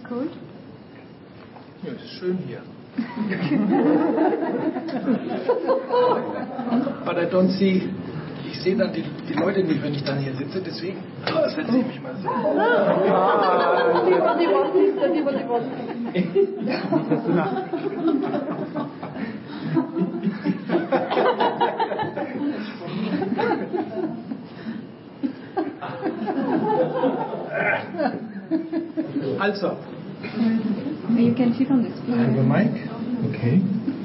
Gut. Ja, es ist schön hier. But I don't see, ich sehe dann die Leute nicht, wenn ich dann hier sitze, deswegen setze ich mich mal so. Also. You can sit on this. I have a mic. Okay.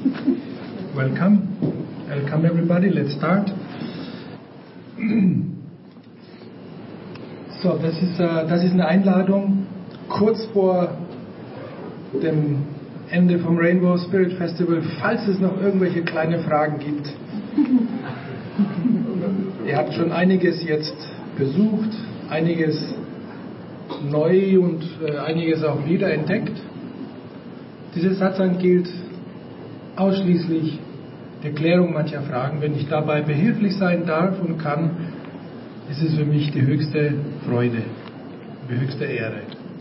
Welcome everybody. Let's start. So, das ist eine Einladung kurz vor dem Ende vom Rainbow Spirit Festival, falls es noch irgendwelche kleine Fragen gibt. Ihr habt schon einiges jetzt besucht, einiges neu und einiges auch wiederentdeckt. Diese Satsang gilt ausschließlich der Klärung mancher Fragen. Wenn ich dabei behilflich sein darf und kann, ist es für mich die höchste Freude, die höchste Ehre.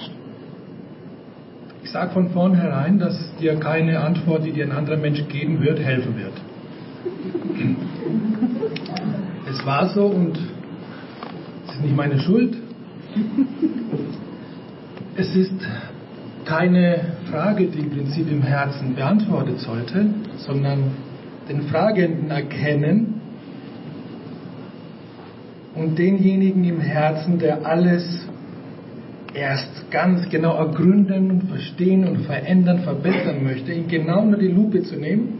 Ich sage von vornherein, dass dir keine Antwort, die dir ein anderer Mensch geben wird, helfen wird. Es war so und es ist nicht meine Schuld. Es ist keine Frage, die im Prinzip im Herzen beantwortet sollte, sondern den Fragenden erkennen und denjenigen im Herzen, der alles erst ganz genau ergründen und verstehen und verändern, verbessern möchte, ihn genau unter die Lupe zu nehmen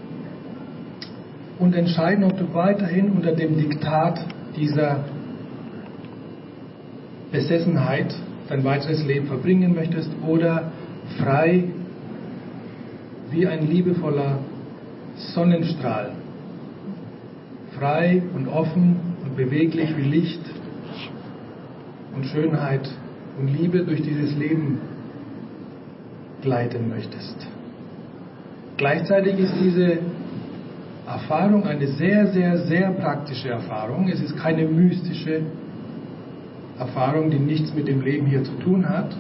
und entscheiden, ob du weiterhin unter dem Diktat dieser Besessenheit dein weiteres Leben verbringen möchtest oder frei wie ein liebevoller Sonnenstrahl, frei und offen und beweglich wie Licht und Schönheit und Liebe durch dieses Leben gleiten möchtest. Gleichzeitig ist diese Erfahrung eine sehr, sehr, sehr praktische Erfahrung. Es ist keine mystische Erfahrung, die nichts mit dem Leben hier zu tun hat.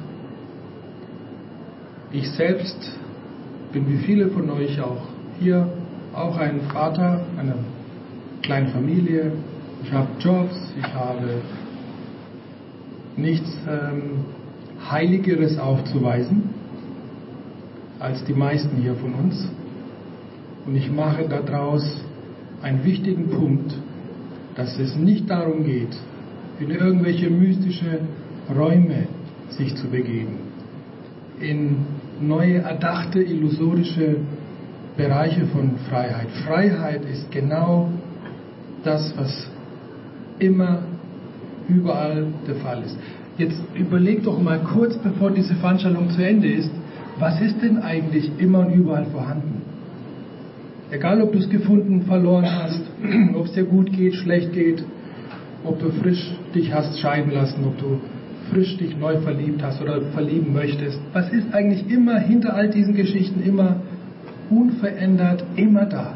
Ich selbst bin wie viele von euch auch hier, auch ein Vater einer kleinen Familie. Ich habe Jobs, ich habe nichts Heiligeres aufzuweisen als die meisten hier von uns. Und ich mache daraus einen wichtigen Punkt, dass es nicht darum geht, in irgendwelche mystische Räume sich zu begeben, in neue, erdachte, illusorische Bereiche von Freiheit. Freiheit ist genau das, was immer, überall der Fall ist. Jetzt überleg doch mal kurz, bevor diese Veranstaltung zu Ende ist, was ist denn eigentlich immer und überall vorhanden? Egal, ob du es gefunden, verloren hast, ob es dir gut geht, schlecht geht, ob du frisch dich hast scheiden lassen, ob du frisch dich neu verliebt hast oder verlieben möchtest. Was ist eigentlich immer hinter all diesen Geschichten immer unverändert, immer da?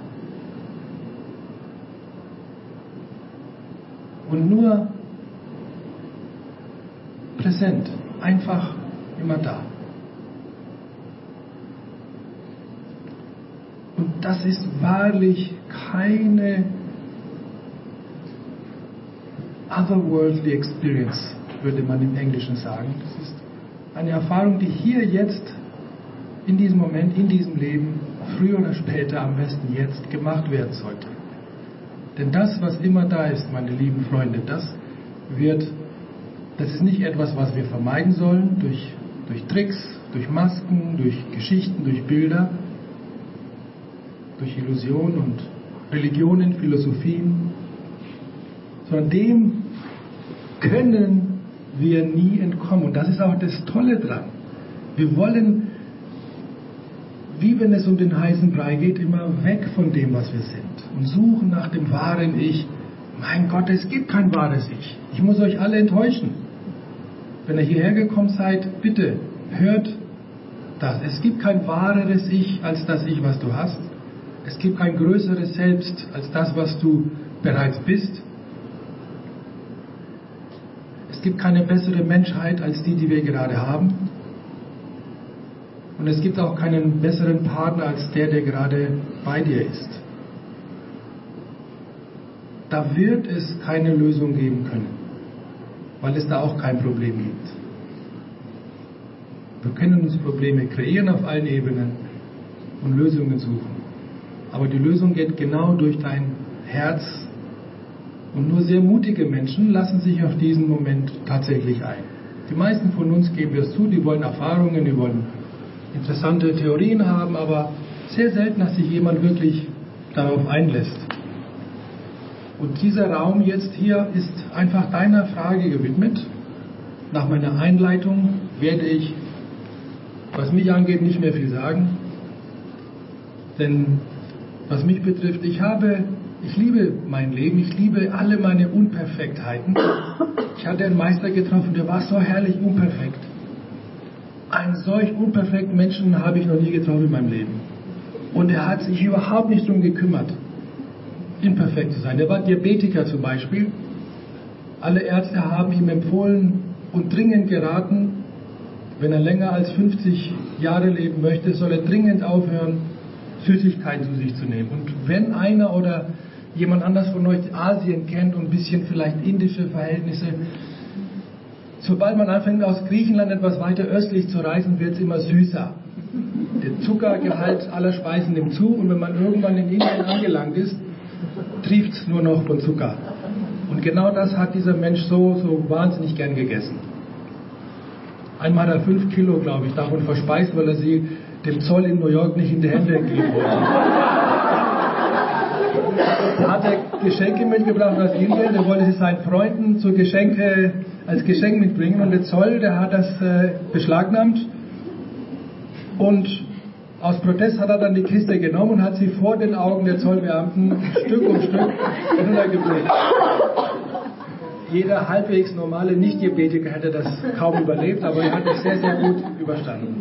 Und nur präsent, einfach immer da. Und das ist wahrlich keine otherworldly experience, würde man im Englischen sagen. Das ist eine Erfahrung, die hier jetzt, in diesem Moment, in diesem Leben, früher oder später, am besten jetzt, gemacht werden sollte. Denn das, was immer da ist, meine lieben Freunde, das ist nicht etwas, was wir vermeiden sollen, durch Tricks, durch Masken, durch Geschichten, durch Bilder, durch Illusionen und Religionen, Philosophien, sondern dem können wir nie entkommen. Und das ist auch das Tolle dran. Wir wollen, wie wenn es um den heißen Brei geht, immer weg von dem, was wir sind und suchen nach dem wahren Ich. Mein Gott, es gibt kein wahres Ich. Ich muss euch alle enttäuschen. Wenn ihr hierher gekommen seid, bitte hört das. Es gibt kein wahreres Ich als das Ich, was du hast. Es gibt kein größeres Selbst als das, was du bereits bist. Es gibt keine bessere Menschheit als die wir gerade haben. Und es gibt auch keinen besseren Partner als der gerade bei dir ist. Da wird es keine Lösung geben können, weil es da auch kein Problem gibt. Wir können uns Probleme kreieren auf allen Ebenen und Lösungen suchen. Aber die Lösung geht genau durch dein Herz. Und nur sehr mutige Menschen lassen sich auf diesen Moment tatsächlich ein. Die meisten von uns, geben wir es zu, die wollen Erfahrungen, die wollen interessante Theorien haben, aber sehr selten, dass sich jemand wirklich darauf einlässt. Und dieser Raum jetzt hier ist einfach deiner Frage gewidmet. Nach meiner Einleitung werde ich, was mich angeht, nicht mehr viel sagen. Denn was mich betrifft, ich liebe mein Leben, ich liebe alle meine Unperfektheiten. Ich hatte einen Meister getroffen, der war so herrlich unperfekt. Einen solch unperfekten Menschen habe ich noch nie getroffen in meinem Leben. Und er hat sich überhaupt nicht darum gekümmert, imperfekt zu sein. Er war Diabetiker zum Beispiel. Alle Ärzte haben ihm empfohlen und dringend geraten, wenn er länger als 50 Jahre leben möchte, soll er dringend aufhören, Süßigkeiten zu sich zu nehmen. Und wenn einer oder jemand anders von euch Asien kennt und ein bisschen vielleicht indische Verhältnisse, sobald man anfängt aus Griechenland etwas weiter östlich zu reisen, wird es immer süßer. Der Zuckergehalt aller Speisen nimmt zu und wenn man irgendwann in Indien angelangt ist, trieft es nur noch von Zucker. Und genau das hat dieser Mensch so wahnsinnig gern gegessen. Einmal hat er 5 Kilo, glaube ich, davon verspeist, weil er sie dem Zoll in New York nicht in die Hände geben wollte. Da hat er Geschenke mitgebracht aus Indien, der wollte sie seinen Freunden als Geschenk mitbringen und der Zoll, der hat das beschlagnahmt und aus Protest hat er dann die Kiste genommen und hat sie vor den Augen der Zollbeamten Stück um Stück runtergebracht. Jeder halbwegs normale Nicht-Diabetiker hätte das kaum überlebt, aber er hat es sehr, sehr gut überstanden.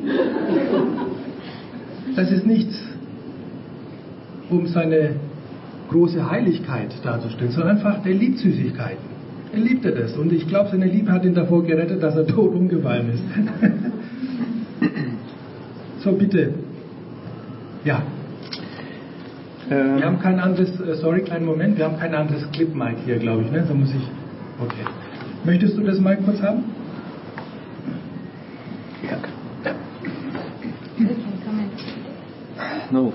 Das ist nichts, um seine große Heiligkeit darzustellen, sondern einfach, der liebt Süßigkeiten. Er liebte das und ich glaube, seine Liebe hat ihn davor gerettet, dass er tot umgefallen ist. So, bitte. Ja. Wir haben kein anderes, kleinen Moment, wir haben kein anderes Clip-Mic hier, glaube ich, ne? So muss ich. Okay. Möchtest du das Mic kurz haben? Ja. No.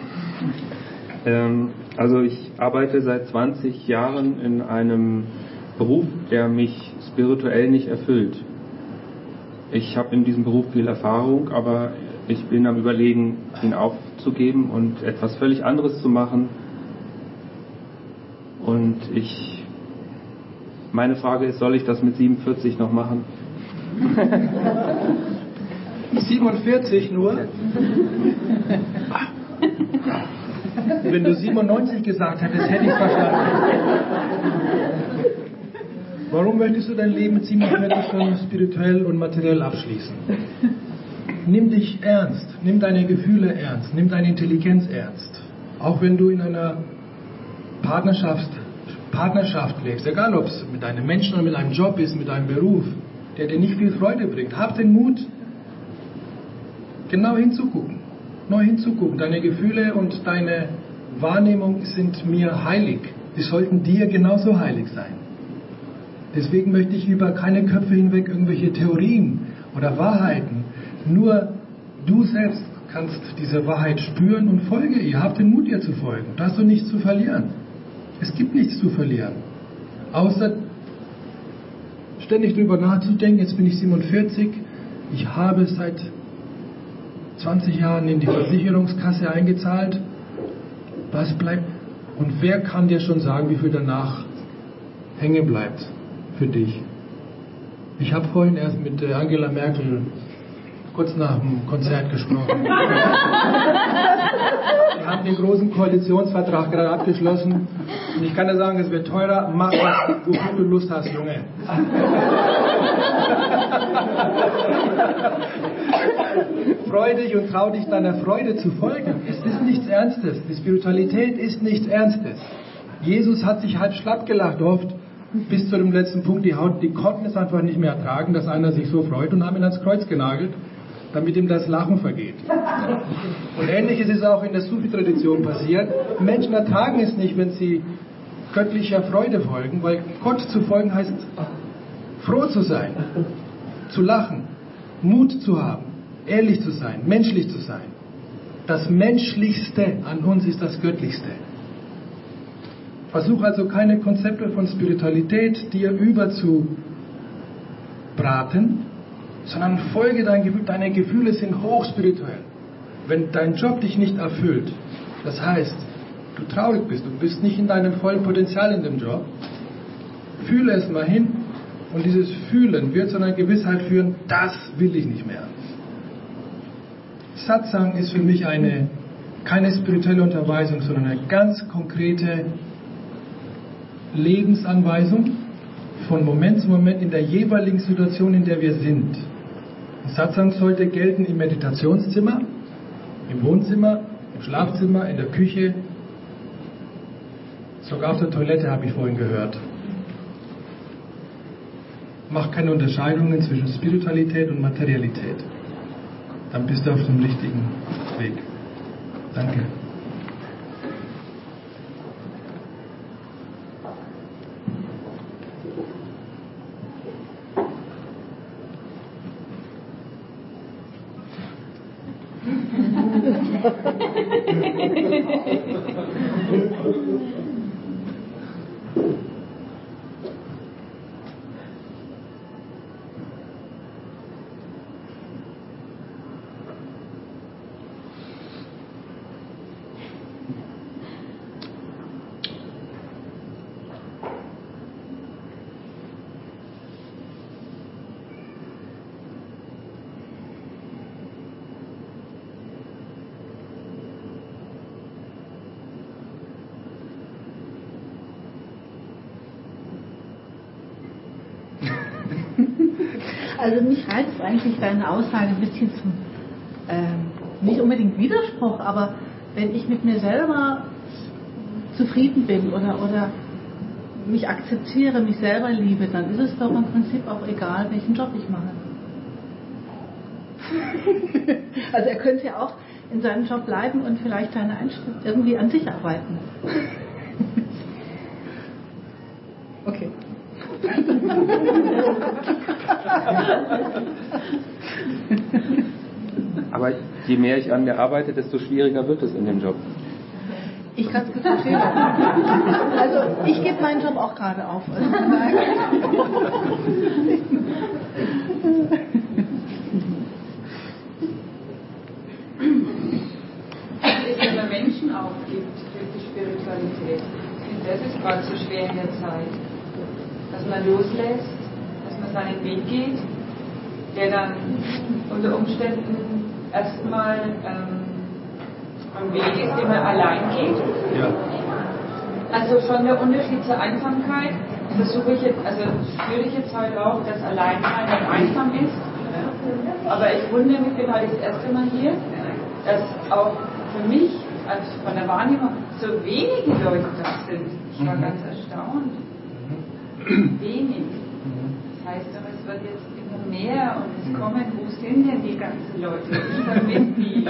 Also ich arbeite seit 20 Jahren in einem Beruf, der mich spirituell nicht erfüllt. Ich habe in diesem Beruf viel Erfahrung, aber ich bin am Überlegen, ihn aufzugeben und etwas völlig anderes zu machen. Und meine Frage ist, soll ich das mit 47 noch machen? 47 nur? Wenn du 97 gesagt hättest, hätte ich es verstanden. Warum möchtest du dein Leben mit 47 schon spirituell und materiell abschließen? Nimm dich ernst, nimm deine Gefühle ernst, nimm deine Intelligenz ernst. Auch wenn du in einer Partnerschaft lebst, egal ob es mit einem Menschen oder mit einem Job ist, mit einem Beruf, der dir nicht viel Freude bringt, hab den Mut, genau hinzugucken, neu hinzugucken. Deine Gefühle und deine Wahrnehmung sind mir heilig. Die sollten dir genauso heilig sein. Deswegen möchte ich über keine Köpfe hinweg irgendwelche Theorien oder Wahrheiten. Nur du selbst kannst diese Wahrheit spüren und folge ihr. Hab den Mut, ihr zu folgen. Da hast du nichts zu verlieren. Es gibt nichts zu verlieren. Außer ständig drüber nachzudenken, jetzt bin ich 47, ich habe seit 20 Jahren in die Versicherungskasse eingezahlt. Was bleibt? Und wer kann dir schon sagen, wie viel danach hängen bleibt für dich? Ich habe vorhin erst mit Angela Merkel kurz nach dem Konzert gesprochen. Wir haben den großen Koalitionsvertrag gerade abgeschlossen und ich kann dir sagen, es wird teurer. Mach was, wofür du Lust hast, Junge. Freu dich und trau dich deiner Freude zu folgen. Es ist nichts Ernstes. Die Spiritualität ist nichts Ernstes. Jesus hat sich halb schlapp gelacht oft, bis zu dem letzten Punkt. Die konnten es einfach nicht mehr ertragen, dass einer sich so freut und haben ihn ans Kreuz genagelt. damit ihm das Lachen vergeht. Und ähnliches ist auch in der Sufi-Tradition passiert. Menschen ertragen es nicht, wenn sie göttlicher Freude folgen, weil Gott zu folgen heißt, froh zu sein, zu lachen, Mut zu haben, ehrlich zu sein, menschlich zu sein. Das Menschlichste an uns ist das Göttlichste. Versuch also keine Konzepte von Spiritualität dir überzubraten, sondern folge dein Gefühl. Deine Gefühle sind hochspirituell. Wenn dein Job dich nicht erfüllt, das heißt, du traurig bist, du bist nicht in deinem vollen Potenzial in dem Job, fühle es mal hin und dieses Fühlen wird zu einer Gewissheit führen, das will ich nicht mehr. Satsang ist für mich keine spirituelle Unterweisung, sondern eine ganz konkrete Lebensanweisung von Moment zu Moment in der jeweiligen Situation, in der wir sind. Satsang sollte gelten im Meditationszimmer, im Wohnzimmer, im Schlafzimmer, in der Küche, sogar auf der Toilette, habe ich vorhin gehört. Mach keine Unterscheidungen zwischen Spiritualität und Materialität. Dann bist du auf dem richtigen Weg. Danke. Also mich reizt eigentlich deine Aussage ein bisschen zum, nicht unbedingt Widerspruch, aber wenn ich mit mir selber zufrieden bin oder mich akzeptiere, mich selber liebe, dann ist es doch im Prinzip auch egal, welchen Job ich mache. Also er könnte ja auch in seinem Job bleiben und vielleicht irgendwie an sich arbeiten. Okay. Aber je mehr ich an mir arbeite, desto schwieriger wird es in dem Job. Ich kann es gut verstehen. Also ich gebe meinen Job auch gerade auf. Also wenn man Menschen aufgibt durch die Spiritualität, das ist gerade so schwer in der Zeit, dass man loslässt, dass man seinen Weg geht, der dann unter Umständen erstmal ein Weg ist, den man allein geht. Ja. Also schon der Unterschied zur Einsamkeit versuche ich jetzt, also spüre ich jetzt heute auch, dass Alleinsein nicht einsam ist. Aber ich wundere mich, bin heute das erste Mal hier, dass auch für mich, also von der Wahrnehmung, so wenige Leute da sind. Ich war ganz erstaunt. Wenig. Das heißt aber, es wird jetzt immer mehr und es kommen, wo sind denn die ganzen Leute? Ich vermisse die.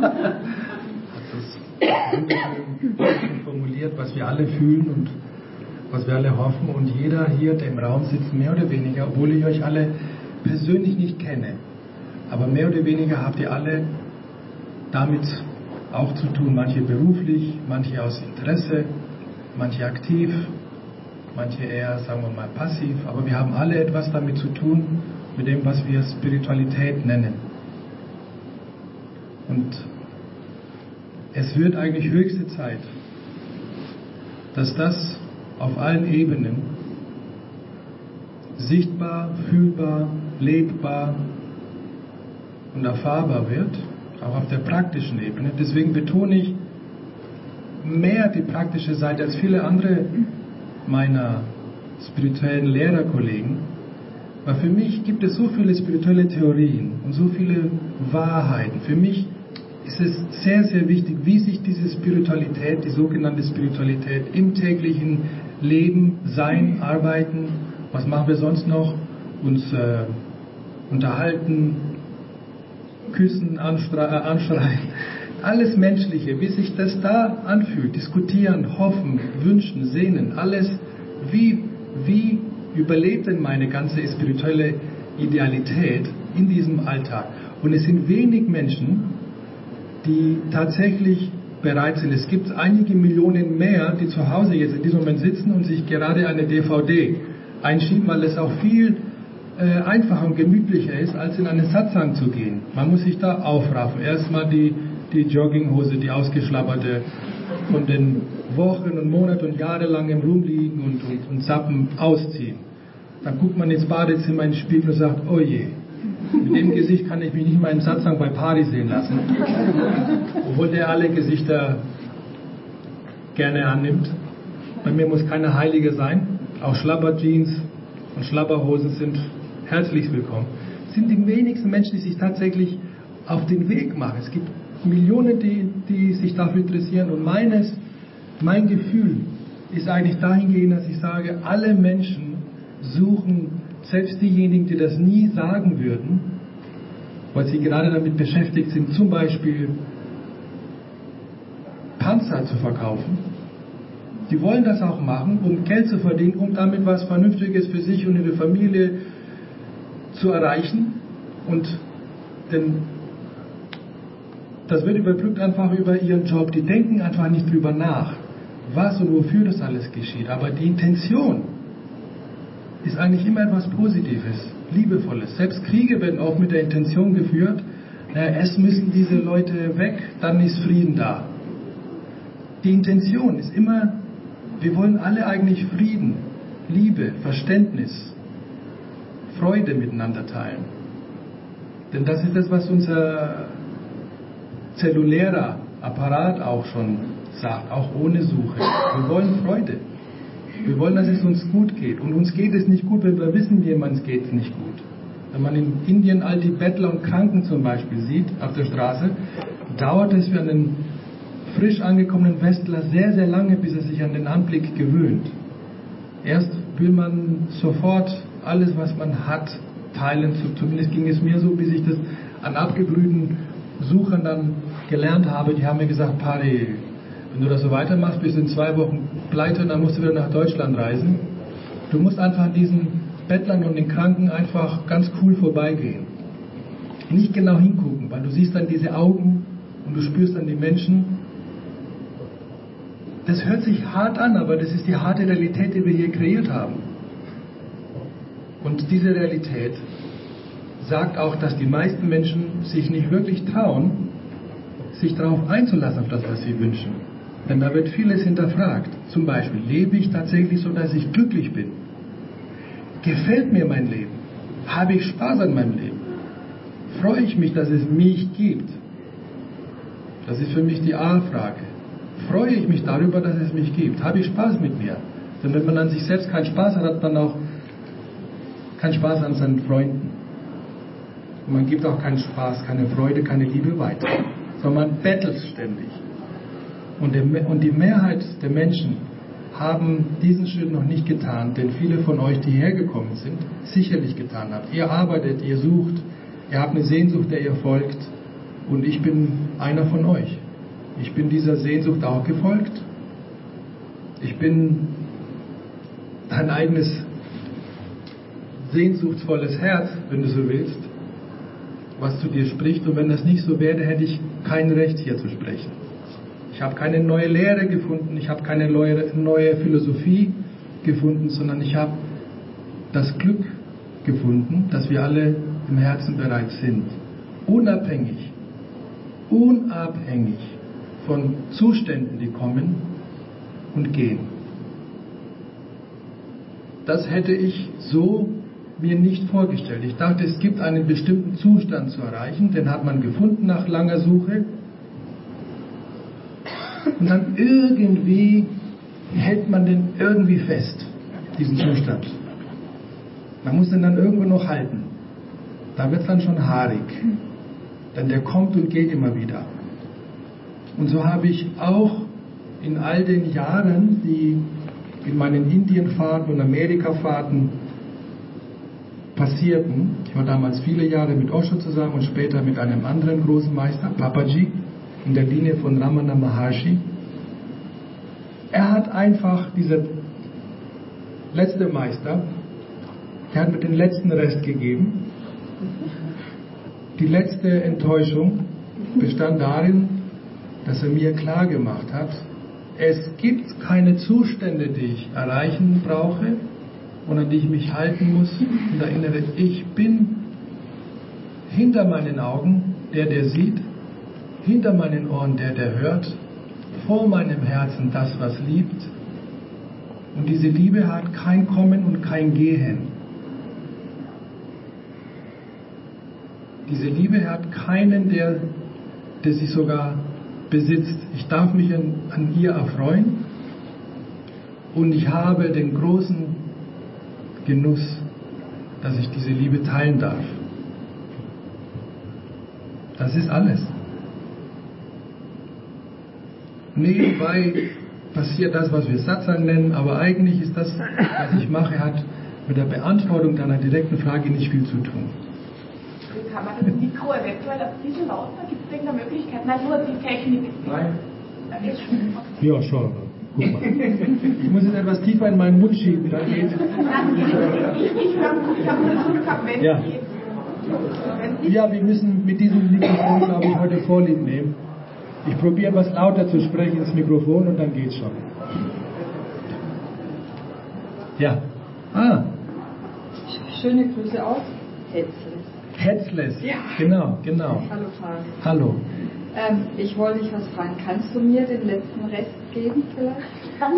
Das ist wunderschön formuliert, was wir alle fühlen und was wir alle hoffen. Und jeder hier, der im Raum sitzt, mehr oder weniger, obwohl ich euch alle persönlich nicht kenne, aber mehr oder weniger habt ihr alle damit auch zu tun. Manche beruflich, manche aus Interesse, manche aktiv, manche eher, sagen wir mal, passiv. Aber wir haben alle etwas damit zu tun, mit dem, was wir Spiritualität nennen. Und es wird eigentlich höchste Zeit, dass das auf allen Ebenen sichtbar, fühlbar, lebbar und erfahrbar wird, auch auf der praktischen Ebene. Deswegen betone ich mehr die praktische Seite als viele andere meiner spirituellen Lehrerkollegen, weil für mich gibt es so viele spirituelle Theorien und so viele Wahrheiten. Für mich ist es sehr, sehr wichtig, wie sich diese Spiritualität, die sogenannte Spiritualität im täglichen Leben, Sein, Arbeiten, was machen wir sonst noch, uns unterhalten, küssen, anschreien, alles Menschliche, wie sich das da anfühlt, diskutieren, hoffen, wünschen, sehnen, alles, wie überlebt denn meine ganze spirituelle Idealität in diesem Alltag? Und es sind wenig Menschen, die tatsächlich bereit sind. Es gibt einige Millionen mehr, die zu Hause jetzt in diesem Moment sitzen und sich gerade eine DVD einschieben, weil es auch viel einfacher und gemütlicher ist, als in einen Satsang zu gehen. Man muss sich da aufraffen. Erstmal die Jogginghose, die ausgeschlapperte, von den Wochen und Monaten und jahrelang im Rumliegen und Zappen ausziehen. Dann guckt man ins Badezimmer in den Spiegel und sagt, oh je, mit dem Gesicht kann ich mich nicht mal im Satsang bei Party sehen lassen. Obwohl der alle Gesichter gerne annimmt. Bei mir muss keine Heilige sein. Auch Schlabberjeans und Schlabberhosen sind herzlich willkommen. Es sind die wenigsten Menschen, die sich tatsächlich auf den Weg machen. Es gibt Millionen, die sich dafür interessieren. Und mein Gefühl ist eigentlich dahingehend, dass ich sage, alle Menschen suchen, selbst diejenigen, die das nie sagen würden, weil sie gerade damit beschäftigt sind, zum Beispiel Panzer zu verkaufen. Die wollen das auch machen, um Geld zu verdienen, um damit was Vernünftiges für sich und ihre Familie zu erreichen. Und das wird überbrückt einfach über ihren Job. Die denken einfach nicht drüber nach, was und wofür das alles geschieht. Aber die Intention ist eigentlich immer etwas Positives, Liebevolles. Selbst Kriege werden auch mit der Intention geführt, es müssen diese Leute weg, dann ist Frieden da. Die Intention ist immer, wir wollen alle eigentlich Frieden, Liebe, Verständnis, Freude miteinander teilen. Denn das ist das, was unser zellulärer Apparat auch schon sagt, auch ohne Suche. Wir wollen Freude. Wir wollen, dass es uns gut geht. Und uns geht es nicht gut, wenn wir wissen, jemandem geht es nicht gut. Wenn man in Indien all die Bettler und Kranken zum Beispiel sieht, auf der Straße, dauert es für einen frisch angekommenen Westler sehr, sehr lange, bis er sich an den Anblick gewöhnt. Erst will man sofort alles, was man hat, teilen. Zumindest ging es mir so, bis ich das an abgeblühten Suchern dann gelernt habe. Die haben mir gesagt, Pari, wenn du das so weitermachst, bist du in 2 Wochen pleite und dann musst du wieder nach Deutschland reisen. Du musst einfach an diesen Bettlern und den Kranken einfach ganz cool vorbeigehen. Nicht genau hingucken, weil du siehst dann diese Augen und du spürst dann die Menschen. Das hört sich hart an, aber das ist die harte Realität, die wir hier kreiert haben. Und diese Realität sagt auch, dass die meisten Menschen sich nicht wirklich trauen, sich darauf einzulassen, auf das, was sie wünschen. Denn da wird vieles hinterfragt. Zum Beispiel, lebe ich tatsächlich so, dass ich glücklich bin? Gefällt mir mein Leben? Habe ich Spaß an meinem Leben? Freue ich mich, dass es mich gibt? Das ist für mich die A-Frage. Freue ich mich darüber, dass es mich gibt? Habe ich Spaß mit mir? Denn wenn man an sich selbst keinen Spaß hat, hat man auch keinen Spaß an seinen Freunden. Und man gibt auch keinen Spaß, keine Freude, keine Liebe weiter. Sondern man bettelt ständig. Und die Mehrheit der Menschen haben diesen Schritt noch nicht getan, denn viele von euch, die hergekommen sind, sicherlich getan habt. Ihr arbeitet, ihr sucht, ihr habt eine Sehnsucht, der ihr folgt. Und ich bin einer von euch. Ich bin dieser Sehnsucht auch gefolgt. Ich bin dein eigenes sehnsuchtsvolles Herz, wenn du so willst, was zu dir spricht. Und wenn das nicht so wäre, hätte ich kein Recht, hier zu sprechen. Ich habe keine neue Lehre gefunden, ich habe keine neue Philosophie gefunden, sondern ich habe das Glück gefunden, dass wir alle im Herzen bereit sind, unabhängig von Zuständen, die kommen und gehen. Das hätte ich so mir nicht vorgestellt. Ich dachte, es gibt einen bestimmten Zustand zu erreichen, den hat man gefunden nach langer Suche. Und dann irgendwie hält man den irgendwie fest, diesen Zustand. Man muss den dann irgendwo noch halten. Da wird es dann schon haarig. Denn der kommt und geht immer wieder. Und so habe ich auch in all den Jahren, die in meinen Indienfahrten und Amerikafahrten passierten, ich war damals viele Jahre mit Osho zusammen und später mit einem anderen großen Meister, Papaji, in der Linie von Ramana Maharshi. Er hat einfach, dieser letzte Meister, der hat mir den letzten Rest gegeben. Die letzte Enttäuschung bestand darin, dass er mir klar gemacht hat, es gibt keine Zustände, die ich erreichen brauche und an die ich mich halten muss und erinnere, ich bin hinter meinen Augen der sieht, hinter meinen Ohren der hört, vor meinem Herzen das, was liebt. Und diese Liebe hat kein Kommen und kein Gehen. Diese Liebe hat keinen, der sich sogar besitzt. Ich darf mich an ihr erfreuen und ich habe den großen Genuss, dass ich diese Liebe teilen darf. Das ist alles. Nebenbei passiert das, was wir Satsang nennen, aber eigentlich ist das, was ich mache, hat mit der Beantwortung deiner direkten Frage nicht viel zu tun. Kann man das Mikro eventuell ein bisschen lauter? Gibt es irgendeine Möglichkeit? Nein, nur die Technik. Nein. Ja, schon. Guck mal. Ich muss jetzt etwas tiefer in meinen Mund schieben, dann geht. Ich habe versucht, wenn ja. Ja, wir müssen mit diesem Mikrofon, glaube ich, heute Vorlieb nehmen. Ich probiere etwas lauter zu sprechen ins Mikrofon und dann geht's schon. Ja. Ah. Schöne Grüße aus Hetzles. Hetzles, ja. Genau. Hallo Frank. Hallo. Ich wollte dich was fragen. Kannst du mir den letzten Rest geben vielleicht?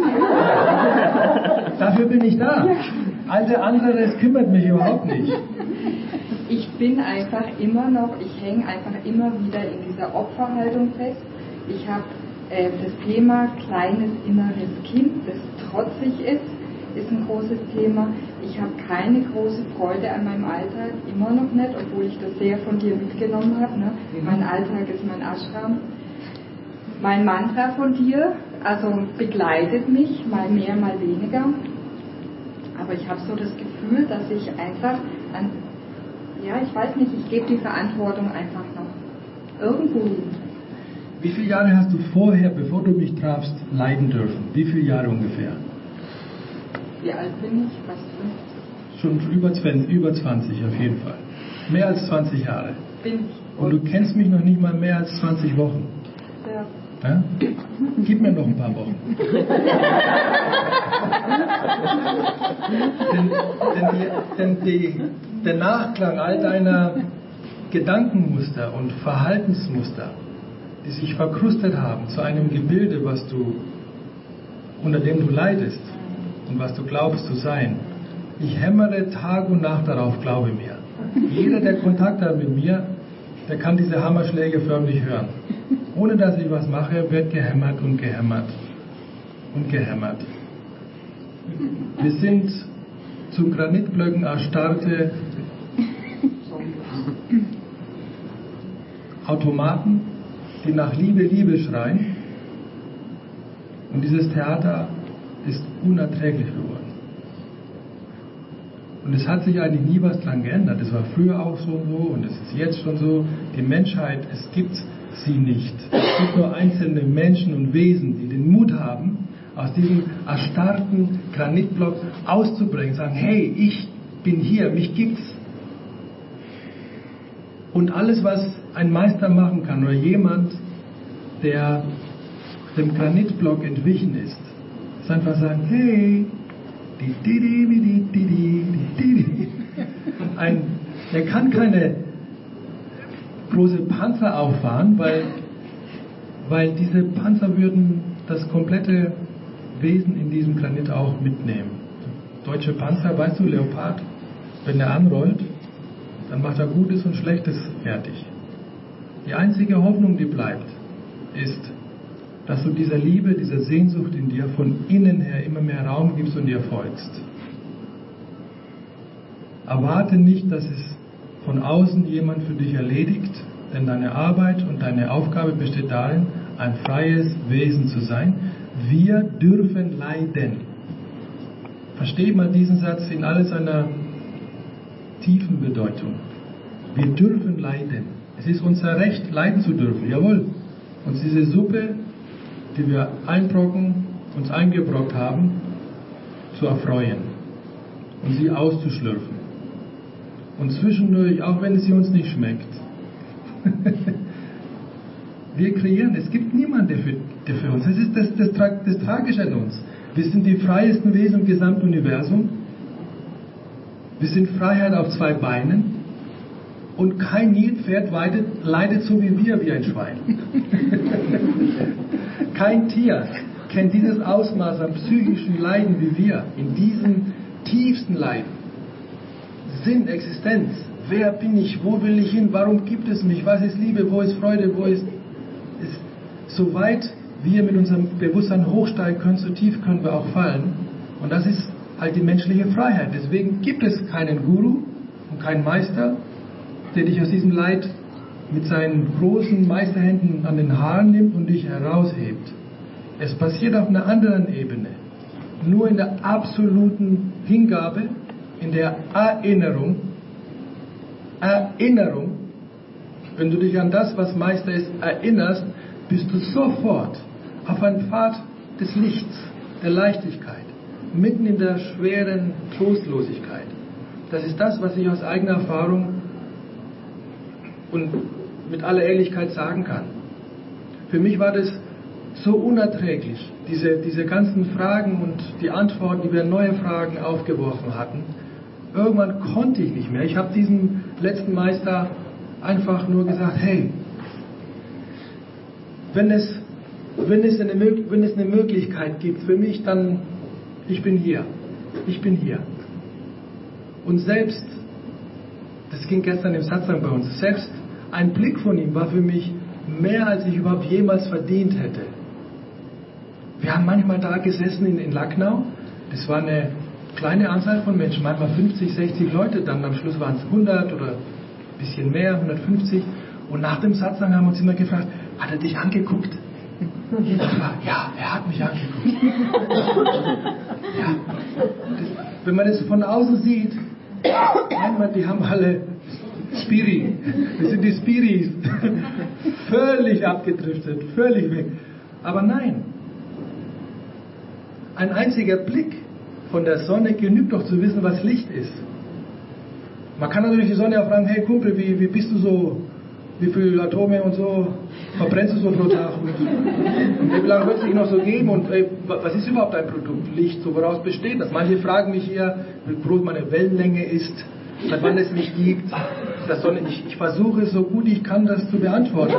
Dafür bin ich da. Ja. All der andere Rest kümmert mich überhaupt nicht. Ich bin einfach immer noch, ich hänge einfach immer wieder in dieser Opferhaltung fest. Ich habe das Thema kleines inneres Kind, das trotzig ist ein großes Thema. Ich habe keine große Freude an meinem Alltag, immer noch nicht, obwohl ich das sehr von dir mitgenommen habe. Ne? Mein Alltag ist mein Ashram. Mein Mantra von dir, also begleitet mich, mal mehr, mal weniger. Aber ich habe so das Gefühl, dass ich einfach ich weiß nicht, ich gebe die Verantwortung einfach noch irgendwo hin. Wie viele Jahre hast du vorher, bevor du mich trafst, leiden dürfen? Wie viele Jahre ungefähr? Wie alt bin ich? Fast 50. Schon über 20 auf jeden Fall. Mehr als 20 Jahre. Bin ich. Und du kennst mich noch nicht mal mehr als 20 Wochen. Ja? Gib mir noch ein paar Wochen. denn der Nachklang all deiner Gedankenmuster und Verhaltensmuster, die sich verkrustet haben zu einem Gebilde, unter dem du leidest und was du glaubst zu sein. Ich hämmere Tag und Nacht darauf, glaube mir. Jeder, der Kontakt hat mit mir, der kann diese Hammerschläge förmlich hören. Ohne dass ich was mache, wird gehämmert und gehämmert und gehämmert. Wir sind zu Granitblöcken erstarrte Automaten, die nach Liebe, Liebe schreien. Und dieses Theater ist unerträglich geworden. Und es hat sich eigentlich nie was dran geändert. Es war früher auch so und so und es ist jetzt schon so. Die Menschheit, es gibt sie nicht. Es gibt nur einzelne Menschen und Wesen, die den Mut haben, aus diesem erstarrten Granitblock auszubrechen, sagen, hey, ich bin hier, mich gibt's. Und alles, was ein Meister machen kann oder jemand, der dem Granitblock entwichen ist einfach sagen, hey, der kann keine große Panzer auffahren, weil diese Panzer würden das komplette Wesen in diesem Granit auch mitnehmen. Deutsche Panzer, weißt du, Leopard, wenn er anrollt, dann macht er Gutes und Schlechtes fertig. Die einzige Hoffnung, die bleibt, ist, dass du dieser Liebe, dieser Sehnsucht in dir von innen her immer mehr Raum gibst und ihr folgst. Erwarte nicht, dass es von außen jemand für dich erledigt, denn deine Arbeit und deine Aufgabe besteht darin, ein freies Wesen zu sein. Wir dürfen leiden. Versteht mal diesen Satz in all seiner tiefen Bedeutung. Wir dürfen leiden. Es ist unser Recht, leiden zu dürfen. Jawohl. Uns diese Suppe, die wir uns eingebrockt haben, zu erfreuen und sie auszuschlürfen. Und zwischendurch, auch wenn sie uns nicht schmeckt, wir kreieren. Es gibt niemanden, der für uns. Das ist das Tragische an uns. Wir sind die freiesten Wesen im gesamten Universum. Wir sind Freiheit auf 2 Beinen. Und kein Nilpferd leidet so wie wir, wie ein Schwein. Kein Tier kennt dieses Ausmaß an psychischen Leiden wie wir, in diesem tiefsten Leiden. Sinn, Existenz, wer bin ich, wo will ich hin, warum gibt es mich, was ist Liebe, wo ist Freude, wo ist... Soweit wir mit unserem Bewusstsein hochsteigen können, so tief können wir auch fallen. Und das ist halt die menschliche Freiheit. Deswegen gibt es keinen Guru und keinen Meister, der dich aus diesem Leid mit seinen großen Meisterhänden an den Haaren nimmt und dich heraushebt. Es passiert auf einer anderen Ebene. Nur in der absoluten Hingabe, in der Erinnerung, wenn du dich an das, was Meister ist, erinnerst, bist du sofort auf einem Pfad des Lichts, der Leichtigkeit, mitten in der schweren Trostlosigkeit. Das ist das, was ich aus eigener Erfahrung und mit aller Ehrlichkeit sagen kann. Für mich war das so unerträglich, diese ganzen Fragen und die Antworten, die wir neue Fragen aufgeworfen hatten. Irgendwann konnte ich nicht mehr. Ich habe diesem letzten Meister einfach nur gesagt, hey, wenn es eine Möglichkeit gibt für mich, dann ich bin hier. Und selbst, das ging gestern im Satsang bei uns, selbst ein Blick von ihm war für mich mehr, als ich überhaupt jemals verdient hätte. Wir haben manchmal da gesessen in Lucknow, das war eine kleine Anzahl von Menschen, manchmal 50, 60 Leute, dann am Schluss waren es 100 oder ein bisschen mehr, 150. Und nach dem Satsang haben wir uns immer gefragt, hat er dich angeguckt? Ja, er hat mich angeguckt. Ja. Wenn man das von außen sieht, manchmal, die haben alle Spiri, das sind die Spiris, völlig abgedriftet, völlig weg. Aber nein, ein einziger Blick von der Sonne genügt doch zu wissen, was Licht ist. Man kann natürlich die Sonne auch fragen, hey Kumpel, wie bist du so, wie viele Atome und so verbrennst du so pro Tag? Und wie lange wird es dich noch so geben? Und was ist überhaupt ein Produkt? Licht, so woraus besteht das? Manche fragen mich hier, wie groß meine Wellenlänge ist, seit wann es mich gibt. Das Sonne, ich versuche so gut ich kann, das zu beantworten.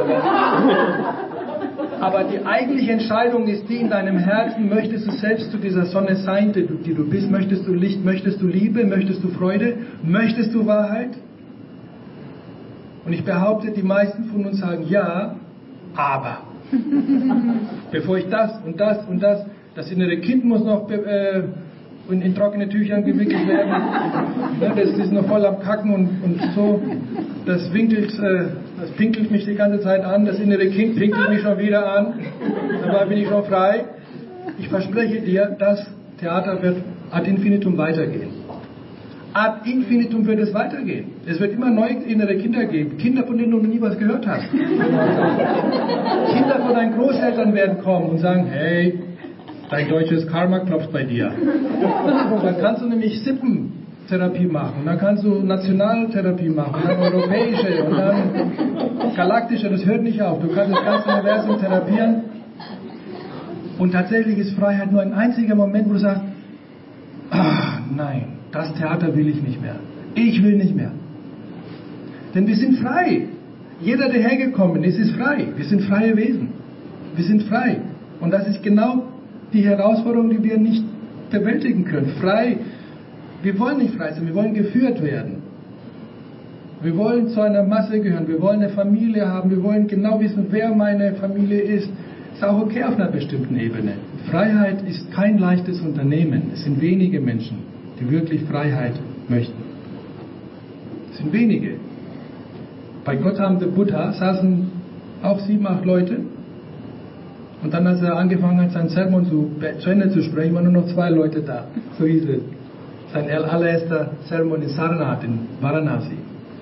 Aber die eigentliche Entscheidung ist die in deinem Herzen, möchtest du selbst zu dieser Sonne sein, die du bist? Möchtest du Licht? Möchtest du Liebe? Möchtest du Freude? Möchtest du Wahrheit? Und ich behaupte, die meisten von uns sagen ja, aber. Bevor ich das und das innere Kind muss noch in trockene Tüchern gewickelt werden. Das ist noch voll am Kacken und so. Das pinkelt mich die ganze Zeit an. Das innere Kind pinkelt mich schon wieder an. Dabei bin ich schon frei. Ich verspreche dir, das Theater wird ad infinitum weitergehen. Ad infinitum wird es weitergehen. Es wird immer neue innere Kinder geben. Kinder, von denen du noch nie was gehört hast. Kinder von deinen Großeltern werden kommen und sagen, hey, dein deutsches Karma klopft bei dir. Dann kannst du nämlich Sippentherapie machen. Dann kannst du Nationaltherapie machen. Dann europäische und dann galaktische. Das hört nicht auf. Du kannst das ganze Universum therapieren. Und tatsächlich ist Freiheit nur ein einziger Moment, wo du sagst, nein, das Theater will ich nicht mehr. Ich will nicht mehr. Denn wir sind frei. Jeder, der hergekommen ist, ist frei. Wir sind freie Wesen. Wir sind frei. Und das ist genau die Herausforderung, die wir nicht bewältigen können. Frei. Wir wollen nicht frei sein. Wir wollen geführt werden. Wir wollen zu einer Masse gehören. Wir wollen eine Familie haben. Wir wollen genau wissen, wer meine Familie ist. Ist auch okay auf einer bestimmten Ebene. Freiheit ist kein leichtes Unternehmen. Es sind wenige Menschen, die wirklich Freiheit möchten. Es sind wenige. Bei Gautam Buddha saßen auch 7, 8 Leute. Und dann, als er angefangen hat, seinen Sermon zu Ende zu sprechen, waren nur noch 2 Leute da. So hieß es. sein allererster Sermon in Sarnath in Varanasi.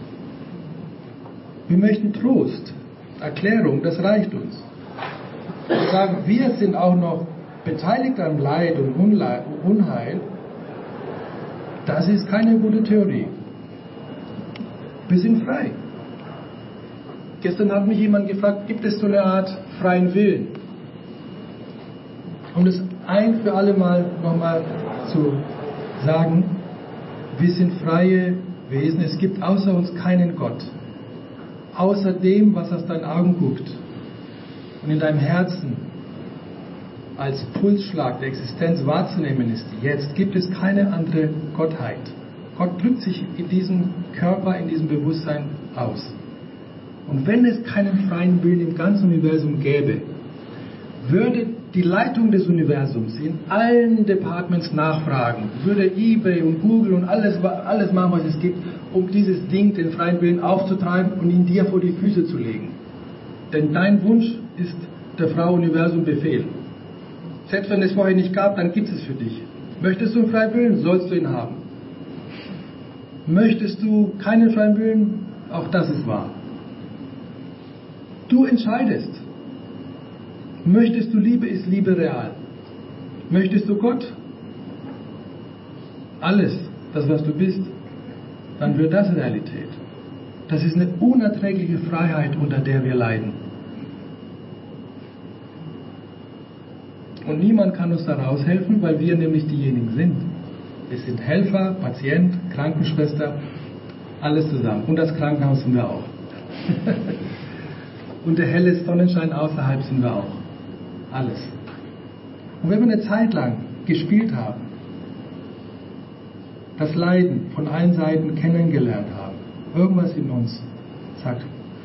Wir möchten Trost, Erklärung, das reicht uns. Wir sagen, wir sind auch noch beteiligt am Leid und Unheil. Das ist keine gute Theorie. Wir sind frei. Gestern hat mich jemand gefragt, gibt es so eine Art freien Willen? Um das ein für alle Mal nochmal zu sagen, wir sind freie Wesen, es gibt außer uns keinen Gott. Außer dem, was aus deinen Augen guckt und in deinem Herzen als Pulsschlag der Existenz wahrzunehmen ist, jetzt gibt es keine andere Gottheit. Gott drückt sich in diesem Körper, in diesem Bewusstsein aus. Und wenn es keinen freien Willen im ganzen Universum gäbe, würde die Leitung des Universums in allen Departments nachfragen, würde eBay und Google und alles machen, was es gibt, um dieses Ding, den freien Willen aufzutreiben und ihn dir vor die Füße zu legen. Denn dein Wunsch ist der Frau Universum Befehl. Selbst wenn es vorher nicht gab, dann gibt es für dich. Möchtest du einen freien Willen, sollst du ihn haben. Möchtest du keinen freien Willen, auch das ist wahr. Du entscheidest. Möchtest du Liebe, ist Liebe real. Möchtest du Gott? Alles, das was du bist, dann wird das Realität. Das ist eine unerträgliche Freiheit, unter der wir leiden. Und niemand kann uns da raushelfen, weil wir nämlich diejenigen sind. Wir sind Helfer, Patient, Krankenschwester, alles zusammen. Und das Krankenhaus sind wir auch. Und der helle Sonnenschein außerhalb sind wir auch. Alles. Und wenn wir eine Zeit lang gespielt haben, das Leiden von allen Seiten kennengelernt haben, irgendwas in uns sagt,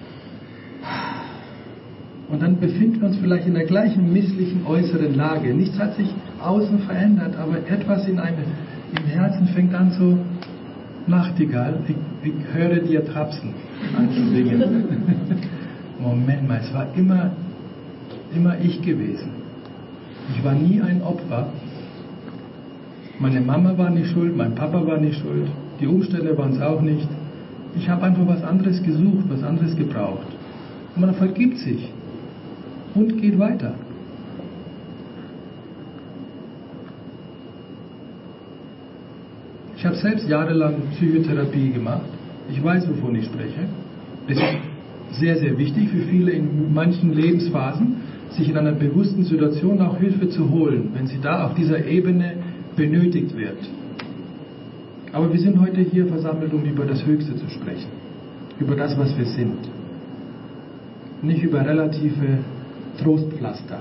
und dann befinden wir uns vielleicht in der gleichen misslichen äußeren Lage. Nichts hat sich außen verändert, aber etwas im Herzen fängt an so, Nachtigall, ich höre dir trapsen, anzusingen. Moment mal, es war immer ich gewesen. Ich war nie ein Opfer. Meine Mama war nicht schuld, mein Papa war nicht schuld, die Umstände waren es auch nicht. Ich habe einfach was anderes gesucht, was anderes gebraucht. Und man vergibt sich und geht weiter. Ich habe selbst jahrelang Psychotherapie gemacht. Ich weiß, wovon ich spreche. Das ist sehr, sehr wichtig für viele in manchen Lebensphasen, sich in einer bewussten Situation auch Hilfe zu holen, wenn sie da auf dieser Ebene benötigt wird. Aber wir sind heute hier versammelt, um über das Höchste zu sprechen. Über das, was wir sind. Nicht über relative Trostpflaster.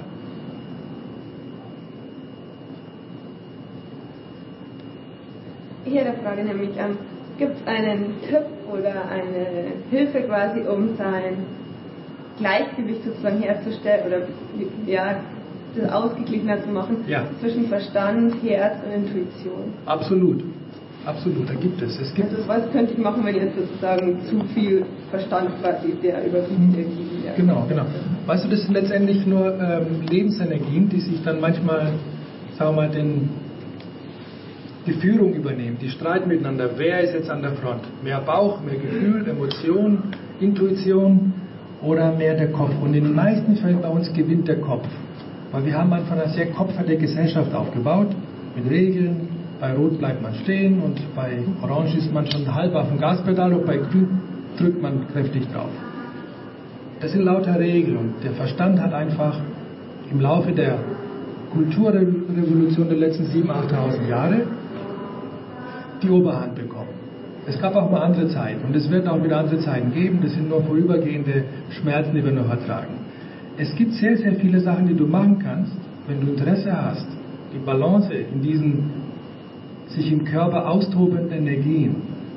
Ich hätte eine Frage nämlich, gibt es einen Tipp oder eine Hilfe quasi, um sein Gleichgewicht sozusagen herzustellen oder ja, das ausgeglichener zu machen zwischen Verstand, Herz und Intuition? Absolut. Absolut, da gibt es. Also was könnte ich machen, wenn jetzt sozusagen zu viel Verstand quasi der überwiegt irgendwie? Ja. Genau. Weißt du, das sind letztendlich nur Lebensenergien, die sich dann manchmal, sagen wir mal, die Führung übernehmen, die streiten miteinander. Wer ist jetzt an der Front? Mehr Bauch, mehr Gefühl, Emotion, Intuition oder mehr der Kopf? Und in den meisten Fällen bei uns gewinnt der Kopf. Weil wir haben einfach eine sehr kopfige Gesellschaft aufgebaut, mit Regeln. Bei Rot bleibt man stehen und bei Orange ist man schon halb auf dem Gaspedal und bei Grün drückt man kräftig drauf. Das sind lauter Regeln und der Verstand hat einfach im Laufe der Kulturrevolution der letzten 7.000, 8.000 Jahre die Oberhand bekommen. Es gab auch mal andere Zeiten und es wird auch wieder andere Zeiten geben. Das sind nur vorübergehende Schmerzen, die wir noch ertragen. Es gibt sehr, sehr viele Sachen, die du machen kannst, wenn du Interesse hast, die Balance in diesen sich im Körper austobenden Energien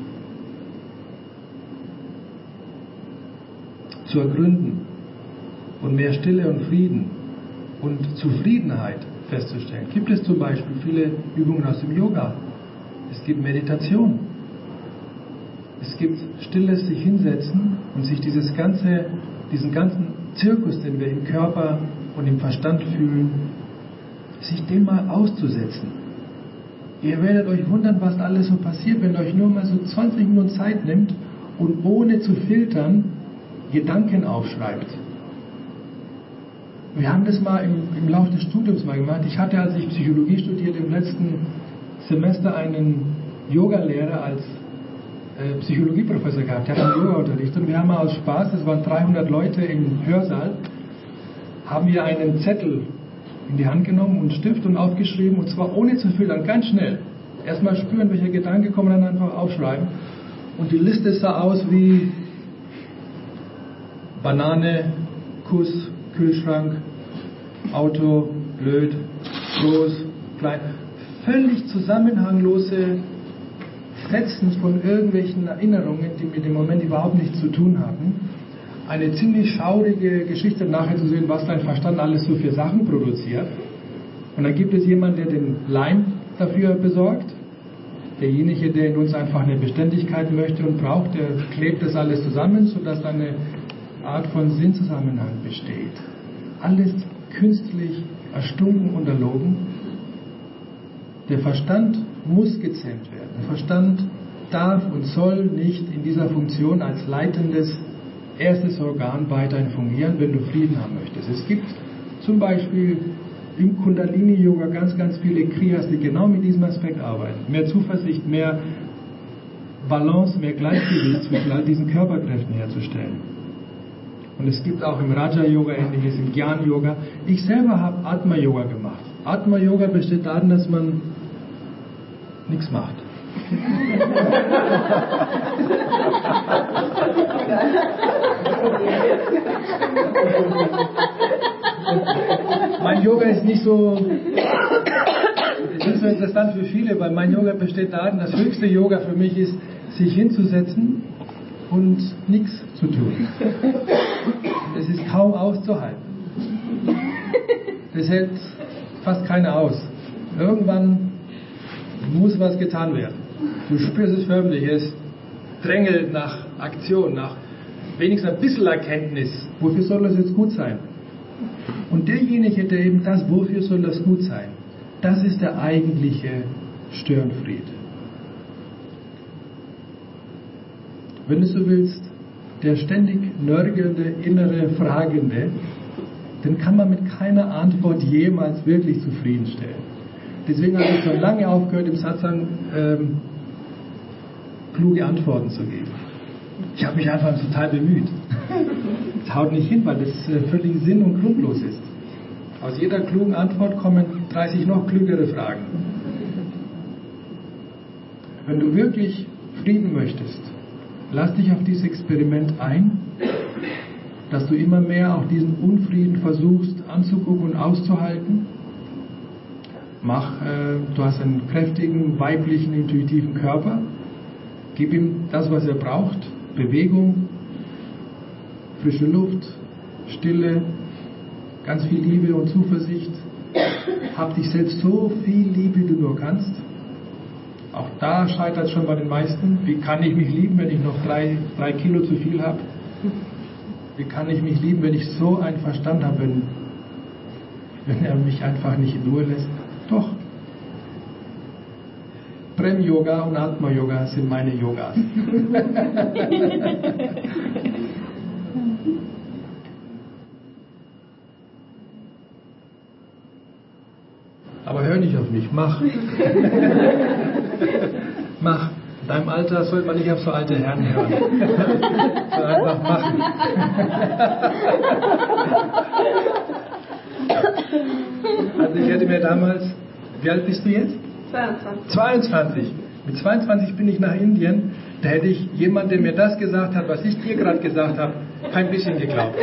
zu ergründen und mehr Stille und Frieden und Zufriedenheit festzustellen. Gibt es zum Beispiel viele Übungen aus dem Yoga. Es gibt Meditation. Es gibt stilles sich hinsetzen und sich diesen ganzen Zirkus, den wir im Körper und im Verstand fühlen, sich dem mal auszusetzen. Ihr werdet euch wundern, was alles so passiert, wenn ihr euch nur mal so 20 Minuten Zeit nimmt und ohne zu filtern Gedanken aufschreibt. Wir haben das mal im Laufe des Studiums mal gemacht. Ich hatte, als ich Psychologie studierte, im letzten Semester einen Yoga-Lehrer als Psychologieprofessor gehabt. Der hat einen Yoga-Unterricht und wir haben mal aus Spaß, es waren 300 Leute im Hörsaal, haben wir einen Zettel in die Hand genommen und Stift und aufgeschrieben, und zwar ohne zu filtern, ganz schnell. Erstmal spüren, welche Gedanken kommen, dann einfach aufschreiben. Und die Liste sah aus wie Banane, Kuss, Kühlschrank, Auto, blöd, groß, klein. Völlig zusammenhanglose Fetzen von irgendwelchen Erinnerungen, die mit dem Moment überhaupt nichts zu tun hatten. Eine ziemlich schaurige Geschichte, nachher zu sehen, was dein Verstand alles so für Sachen produziert. Und dann gibt es jemanden, der den Leim dafür besorgt. Derjenige, der in uns einfach eine Beständigkeit möchte und braucht, der klebt das alles zusammen, sodass eine Art von Sinnzusammenhang besteht. Alles künstlich erstunken und erlogen. Der Verstand muss gezähmt werden. Der Verstand darf und soll nicht in dieser Funktion als leitendes erstes Organ weiterhin fungieren, wenn du Frieden haben möchtest. Es gibt zum Beispiel im Kundalini-Yoga ganz, ganz viele Kriyas, die genau mit diesem Aspekt arbeiten. Mehr Zuversicht, mehr Balance, mehr Gleichgewicht zwischen all diesen Körperkräften herzustellen. Und es gibt auch im Raja-Yoga ähnliches, im Gyan-Yoga. Ich selber habe Atma-Yoga gemacht. Atma-Yoga besteht darin, dass man nichts macht. Mein Yoga ist nicht so interessant für viele, weil mein Yoga besteht darin, das höchste Yoga für mich ist, sich hinzusetzen und nichts zu tun. Das ist kaum auszuhalten. Das hält fast keiner aus. Irgendwann muss was getan werden. Du spürst es förmlich, es drängelt nach Aktion, nach wenigstens ein bisschen Erkenntnis. Wofür soll das jetzt gut sein? Und derjenige, der eben das, wofür soll das gut sein, das ist der eigentliche Störenfried. Wenn du so willst, der ständig nörgelnde, innere Fragende, den kann man mit keiner Antwort jemals wirklich zufriedenstellen. Deswegen habe ich schon lange aufgehört, im Satsang kluge Antworten zu geben. Ich habe mich einfach total bemüht. Es haut nicht hin, weil das völlig sinn- und grundlos ist. Aus jeder klugen Antwort kommen 30 noch klügere Fragen. Wenn du wirklich Frieden möchtest, lass dich auf dieses Experiment ein, dass du immer mehr auch diesen Unfrieden versuchst anzugucken und auszuhalten. Du hast einen kräftigen, weiblichen, intuitiven Körper. Gib ihm das, was er braucht. Bewegung, frische Luft, Stille, ganz viel Liebe und Zuversicht. Hab dich selbst so viel lieb, wie du nur kannst. Auch da scheitert es schon bei den meisten. Wie kann ich mich lieben, wenn ich noch 3 Kilo zu viel habe? Wie kann ich mich lieben, wenn ich so einen Verstand habe, wenn er mich einfach nicht in Ruhe lässt? Doch. Prem-Yoga und Atma-Yoga sind meine Yogas. Aber hör nicht auf mich, mach. Mach. In deinem Alter sollte man nicht auf so alte Herren hören. Sondern einfach machen. Also ich hätte mir damals, wie alt bist du jetzt? 22. Mit 22 bin ich nach Indien. Da hätte ich jemand, der mir das gesagt hat, was ich dir gerade gesagt habe, kein bisschen geglaubt.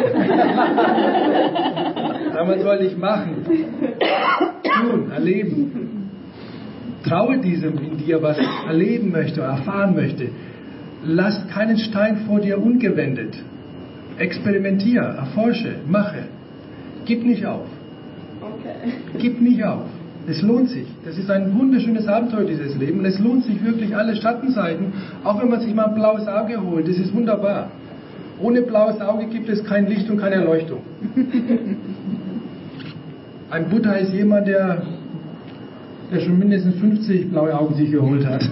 Damals wollte ich machen, tun, erleben. Traue diesem in dir, was erleben möchte, erfahren möchte. Lass keinen Stein vor dir ungewendet. Experimentiere, erforsche, mache. Gib nicht auf. Okay. Gib nicht auf. Es lohnt sich. Das ist ein wunderschönes Abenteuer, dieses Leben. Und es lohnt sich wirklich alle Schattenseiten, auch wenn man sich mal ein blaues Auge holt. Das ist wunderbar. Ohne blaues Auge gibt es kein Licht und keine Erleuchtung. Ein Buddha ist jemand, der der schon mindestens 50 blaue Augen sich geholt hat.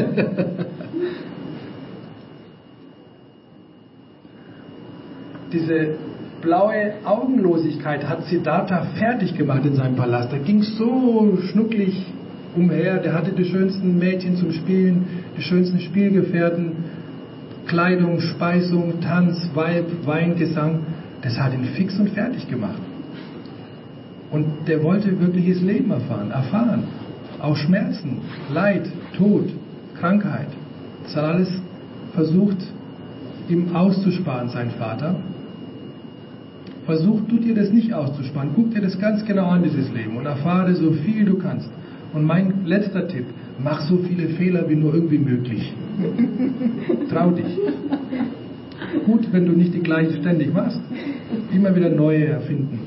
Diese blaue Augenlosigkeit hat Siddhartha fertig gemacht in seinem Palast. Der ging so schnucklig umher, der hatte die schönsten Mädchen zum Spielen, die schönsten Spielgefährten, Kleidung, Speisung, Tanz, Weib, Wein, Gesang. Das hat ihn fix und fertig gemacht. Und der wollte wirkliches Leben erfahren. Auch Schmerzen, Leid, Tod, Krankheit. Das hat alles versucht, ihm auszusparen, sein Vater. Versuch du dir das nicht auszusparen. Guck dir das ganz genau an, dieses Leben, und erfahre so viel du kannst. Und mein letzter Tipp, mach so viele Fehler wie nur irgendwie möglich. Trau dich. Gut, wenn du nicht die gleichen ständig machst. Immer wieder neue erfinden.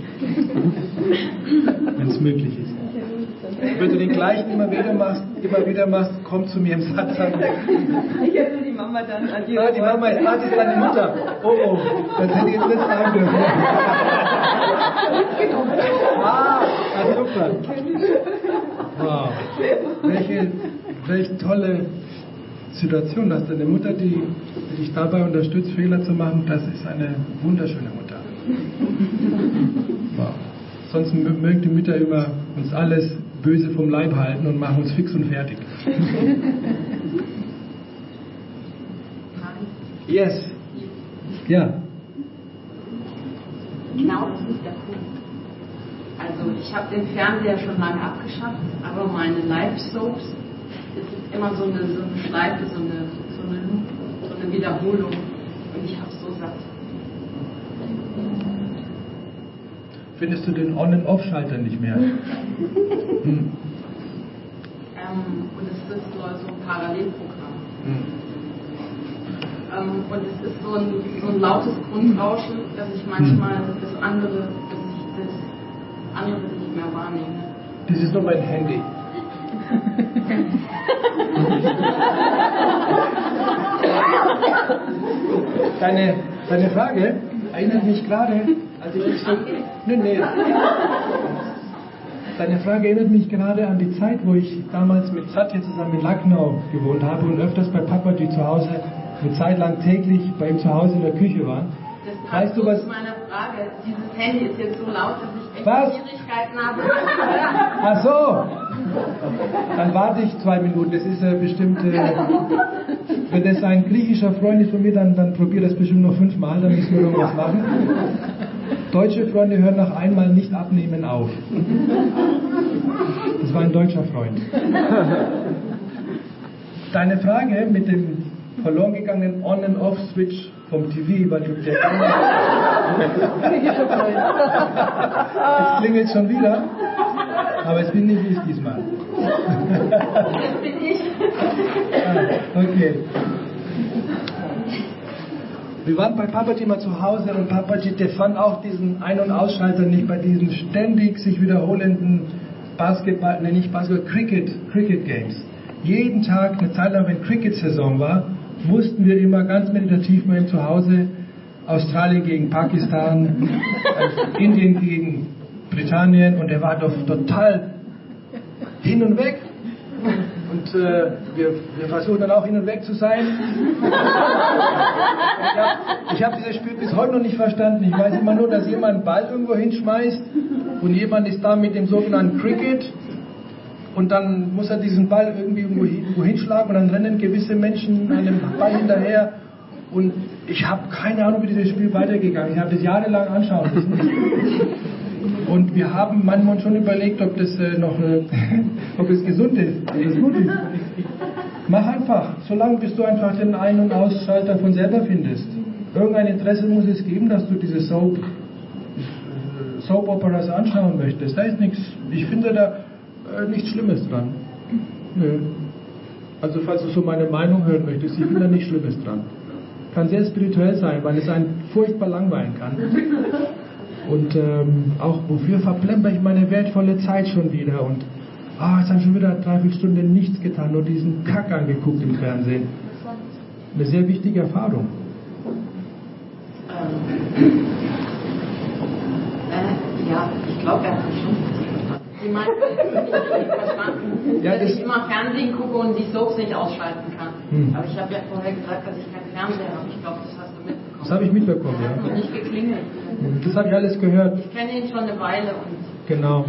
Wenn es möglich ist. Wenn du den gleichen immer wieder machst, komm zu mir im Satz an. Ich hätte die Mama dann an die Die Mama ist, das ist deine Mutter. Oh, das hätte ich jetzt nicht sagen dürfen. Super. Wow. Welche tolle Situation, dass deine Mutter, die dich dabei unterstützt, Fehler zu machen, das ist eine wunderschöne Mutter. Wow. Sonst mögen die Mütter immer uns alles böse vom Leib halten und machen uns fix und fertig. Yes. Ja. Genau, das ist der Punkt. Also ich habe den Fernseher schon lange abgeschafft, aber meine Live-Soaps, das ist immer so eine Schleife, so eine Loop, so eine Wiederholung. Und ich habe es so satt. Findest du den On- und Off-Schalter nicht mehr? Und es ist so ein Parallelprogramm. Und es ist so ein lautes Grundrauschen, dass ich manchmal das andere nicht mehr wahrnehme. Das ist nur mein Handy. Deine Frage erinnert mich gerade, als ich so... Nee. Deine Frage erinnert mich gerade an die Zeit, wo ich damals mit Satya zusammen in Lucknow gewohnt habe und öfters bei Papaji zu Hause eine Zeit lang täglich bei ihm zu Hause in der Küche war. Das passt zu meiner Frage. Dieses Handy ist jetzt so laut, dass ich echt Schwierigkeiten habe. Ach so. Dann warte ich 2 Minuten. Das ist bestimmt... wenn das ein griechischer Freund ist von mir, dann probier das bestimmt noch 5-mal, dann müssen wir noch was machen. Deutsche Freunde hören nach einmal nicht abnehmen auf. Das war ein deutscher Freund. Deine Frage mit dem verloren gegangenen On- und Off-Switch vom TV, weil du der es klingelt schon wieder, aber es bin nicht ich diesmal. Das bin ich. Okay. Wir waren bei Papaji mal zu Hause und Papaji, der fand auch diesen Ein- und Ausschalter nicht bei diesen ständig sich wiederholenden Cricket Games. Jeden Tag, eine Zeit lang, wenn Cricket-Saison war, mussten wir immer ganz meditativ bei ihm zu Hause Australien gegen Pakistan, Indien gegen Britannien, und er war doch total hin und weg. Und wir versuchen dann auch hin und weg zu sein. Ich habe dieses Spiel bis heute noch nicht verstanden. Ich weiß immer nur, dass jemand einen Ball irgendwo hinschmeißt und jemand ist da mit dem sogenannten Cricket und dann muss er diesen Ball irgendwie irgendwo hinschlagen und dann rennen gewisse Menschen an dem Ball hinterher und ich habe keine Ahnung, wie dieses Spiel weitergegangen ist. Ich habe das jahrelang anschauen müssen. Und wir haben manchmal schon überlegt, ob das ob es gesund ist, ob es gut ist. Mach einfach, solange bis du einfach den Ein- und Ausschalter von selber findest. Irgendein Interesse muss es geben, dass du diese Soap-Operas anschauen möchtest. Da ist nichts, ich finde da nichts Schlimmes dran. Nö. Also falls du so meine Meinung hören möchtest, ich finde da nichts Schlimmes dran. Kann sehr spirituell sein, weil es einen furchtbar langweilen kann. Und auch, wofür verplemper ich meine wertvolle Zeit schon wieder? Und jetzt habe ich schon wieder 3/4 Stunde nichts getan, nur diesen Kack angeguckt im Fernsehen. Eine sehr wichtige Erfahrung. Ja, ich glaube, er hat schon verstanden. Sie meinten, ich habe nicht richtig verstanden, Ja, dass ich immer Fernsehen gucke und die Soaps nicht ausschalten kann. Aber ich habe ja vorher gesagt, dass ich keinen Fernseher habe. Ich glaube, das hast du mitbekommen. Das habe ich mitbekommen, Er hat noch ja. nicht geklingelt. Das habe ich alles gehört. Ich kenne ihn schon eine Weile und Genau.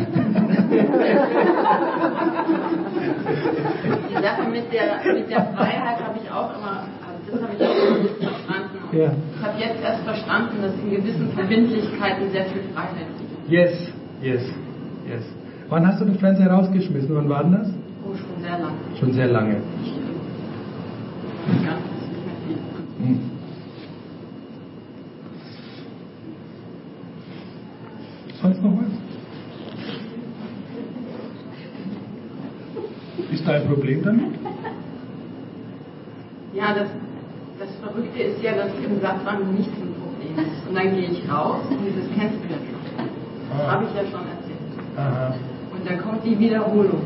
die Sache mit der Freiheit habe ich auch immer, das habe ich auch immer nicht verstanden. Ja. Ich habe jetzt erst verstanden, dass in gewissen Verbindlichkeiten sehr viel Freiheit liegt. Yes. Wann hast du den Fernseher rausgeschmissen? Wann war denn das? Oh, schon sehr lange. Schon sehr lange. Ja, das ist nicht mehr viel. Sonst noch was? Ist da ein Problem damit? Ja, das Verrückte ist ja, dass im Sattwandel nichts ein Problem ist. Und dann gehe ich raus und das kennst du ja schon. Das habe ich ja schon erzählt. Aha. Und dann kommt die Wiederholung.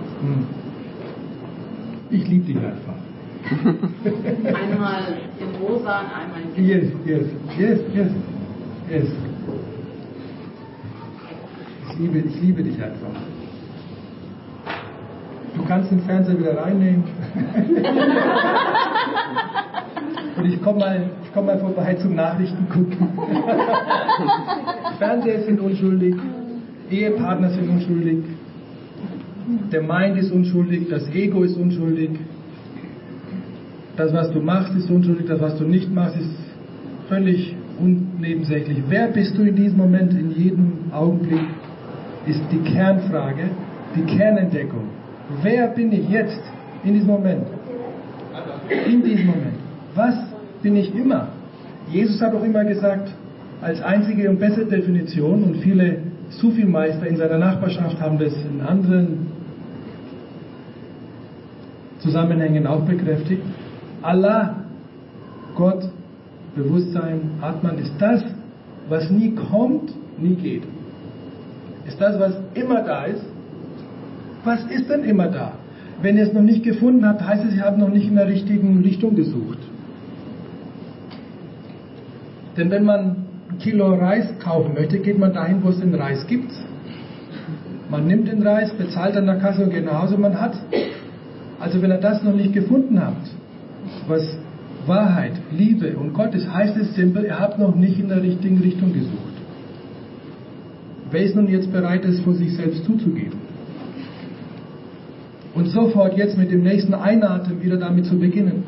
Ich liebe dich einfach. Einmal im Rosa und einmal im Gelb. Yes. Ich liebe dich einfach. Du kannst den Fernseher wieder reinnehmen. Und ich komm mal vorbei zum Nachrichten gucken. Fernseher sind unschuldig, Ehepartner sind unschuldig, der Mind ist unschuldig, das Ego ist unschuldig, das, was du machst, ist unschuldig, das, was du nicht machst, ist völlig unnebensächlich. Wer bist du in diesem Moment, in jedem Augenblick, ist die Kernfrage, die Kernentdeckung. Wer bin ich jetzt, in diesem Moment? In diesem Moment. Was bin ich immer? Jesus hat auch immer gesagt, als einzige und beste Definition, und viele Sufi-Meister in seiner Nachbarschaft haben das in anderen Zusammenhängen auch bekräftigt. Allah, Gott, Bewusstsein, Atman ist das, was nie kommt, nie geht. Ist das, was immer da ist. Was ist denn immer da? Wenn ihr es noch nicht gefunden habt, heißt es, ihr habt noch nicht in der richtigen Richtung gesucht. Denn wenn man ein Kilo Reis kaufen möchte, geht man dahin, wo es den Reis gibt. Man nimmt den Reis, bezahlt an der Kasse und geht nach Hause, man hat. Also wenn ihr das noch nicht gefunden habt, was Wahrheit, Liebe und Gott ist, heißt es simpel, ihr habt noch nicht in der richtigen Richtung gesucht. Wer ist nun jetzt bereit, es vor sich selbst zuzugeben? Und sofort jetzt mit dem nächsten Einatmen wieder damit zu beginnen.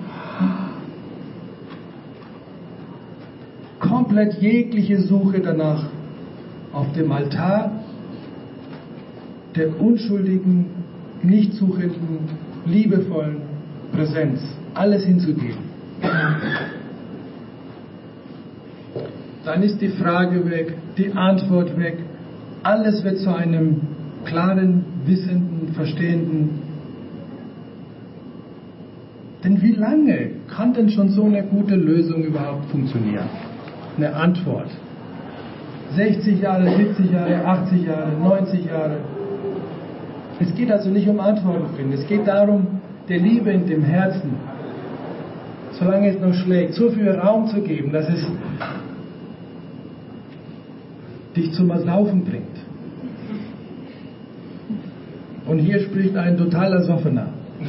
Komplett jegliche Suche danach auf dem Altar der unschuldigen, nicht suchenden, liebevollen Präsenz alles hinzugeben. Dann ist die Frage weg, die Antwort weg, alles wird zu einem klaren, wissenden, verstehenden. Denn wie lange kann denn schon so eine gute Lösung überhaupt funktionieren? Eine Antwort. 60 Jahre, 70 Jahre, 80 Jahre, 90 Jahre. Es geht also nicht um Antworten finden. Es geht darum, der Liebe in dem Herzen, solange es noch schlägt, so viel Raum zu geben, dass es dich zum Ersaufen bringt. Und hier spricht ein totaler Soffener.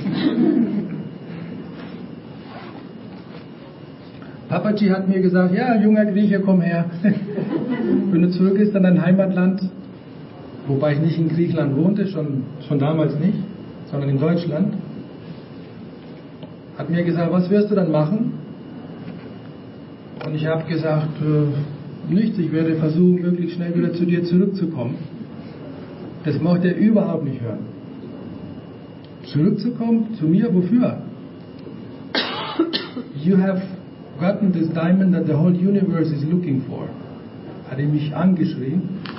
Papaji hat mir gesagt, ja, junger Grieche, komm her. Wenn du zurückgehst an dein Heimatland, wobei ich nicht in Griechenland wohnte, schon damals nicht, sondern in Deutschland, hat mir gesagt, was wirst du dann machen? Und ich habe gesagt, nichts, ich werde versuchen, möglichst schnell wieder zu dir zurückzukommen. Das mochte er überhaupt nicht hören. Zurückzukommen? Zu mir? Wofür? You have gotten this diamond that the whole universe is looking for. Hat er mich angeschrien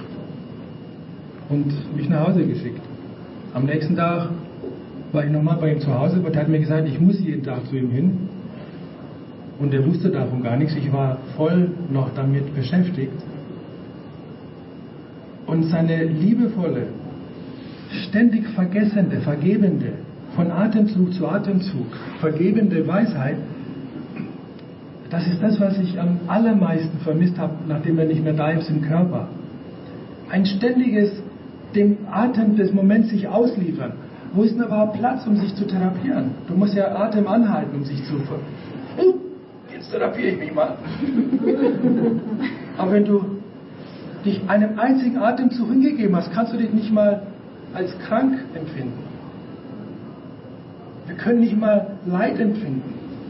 und mich nach Hause geschickt. Am nächsten Tag war ich nochmal bei ihm zu Hause, aber er hat mir gesagt, ich muss jeden Tag zu ihm hin. Und er wusste davon gar nichts. Ich war voll noch damit beschäftigt. Und seine liebevolle, ständig vergessende, vergebende, von Atemzug zu Atemzug, vergebende Weisheit, das ist das, was ich am allermeisten vermisst habe, nachdem er nicht mehr da ist im Körper. Ein ständiges dem Atem des Moments sich ausliefern. Wo ist denn überhaupt Platz, um sich zu therapieren? Du musst ja Atem anhalten, um sich zu... Jetzt therapiere ich mich mal. Aber wenn du dich einem einzigen Atemzug hingegeben hast, kannst du dich nicht mal als krank empfinden. Wir können nicht mal Leid empfinden.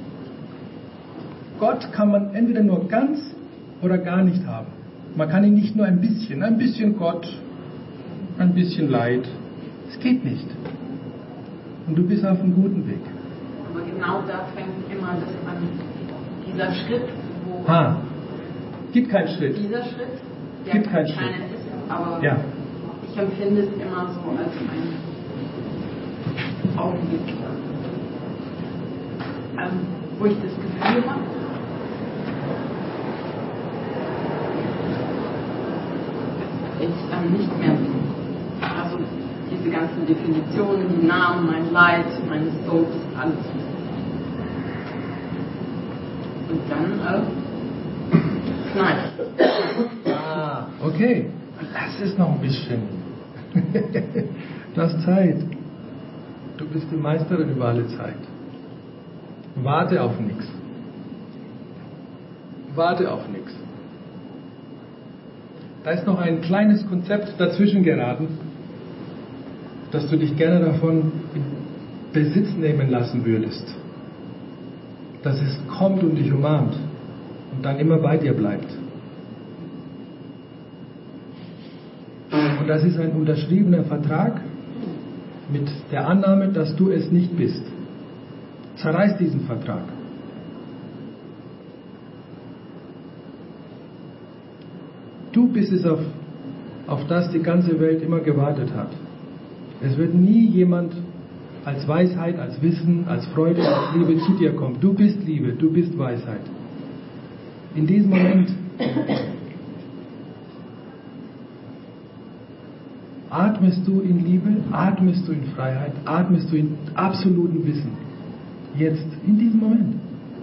Gott kann man entweder nur ganz oder gar nicht haben. Man kann ihn nicht nur ein bisschen Gott, ein bisschen Leid. Es geht nicht. Und du bist auf einem guten Weg. Aber genau da fängt immer das an. Dieser Schritt, wo... Gibt keinen Schritt. Dieser Schritt, der gibt keinen Schritt. Ist, aber ja. Ich empfinde es immer so als ein Augenblick, wo ich das Gefühl habe, ich nicht mehr bin. Also diese ganzen Definitionen, die Namen, mein Leid, meine Soaps, alles. Und dann knallt. Okay. Lass es noch ein bisschen. Du hast Zeit. Du bist die Meisterin über alle Zeit. Warte auf nichts. Warte auf nichts. Da ist noch ein kleines Konzept dazwischen geraten, dass du dich gerne davon in Besitz nehmen lassen würdest. Dass es kommt und dich umarmt und dann immer bei dir bleibt. Und das ist ein unterschriebener Vertrag mit der Annahme, dass du es nicht bist. Zerreiß diesen Vertrag. Du bist es, auf das die ganze Welt immer gewartet hat. Es wird nie jemand als Weisheit, als Wissen, als Freude, als Liebe zu dir kommen. Du bist Liebe, du bist Weisheit. In diesem Moment atmest du in Liebe, atmest du in Freiheit, atmest du in absolutem Wissen. Jetzt, in diesem Moment.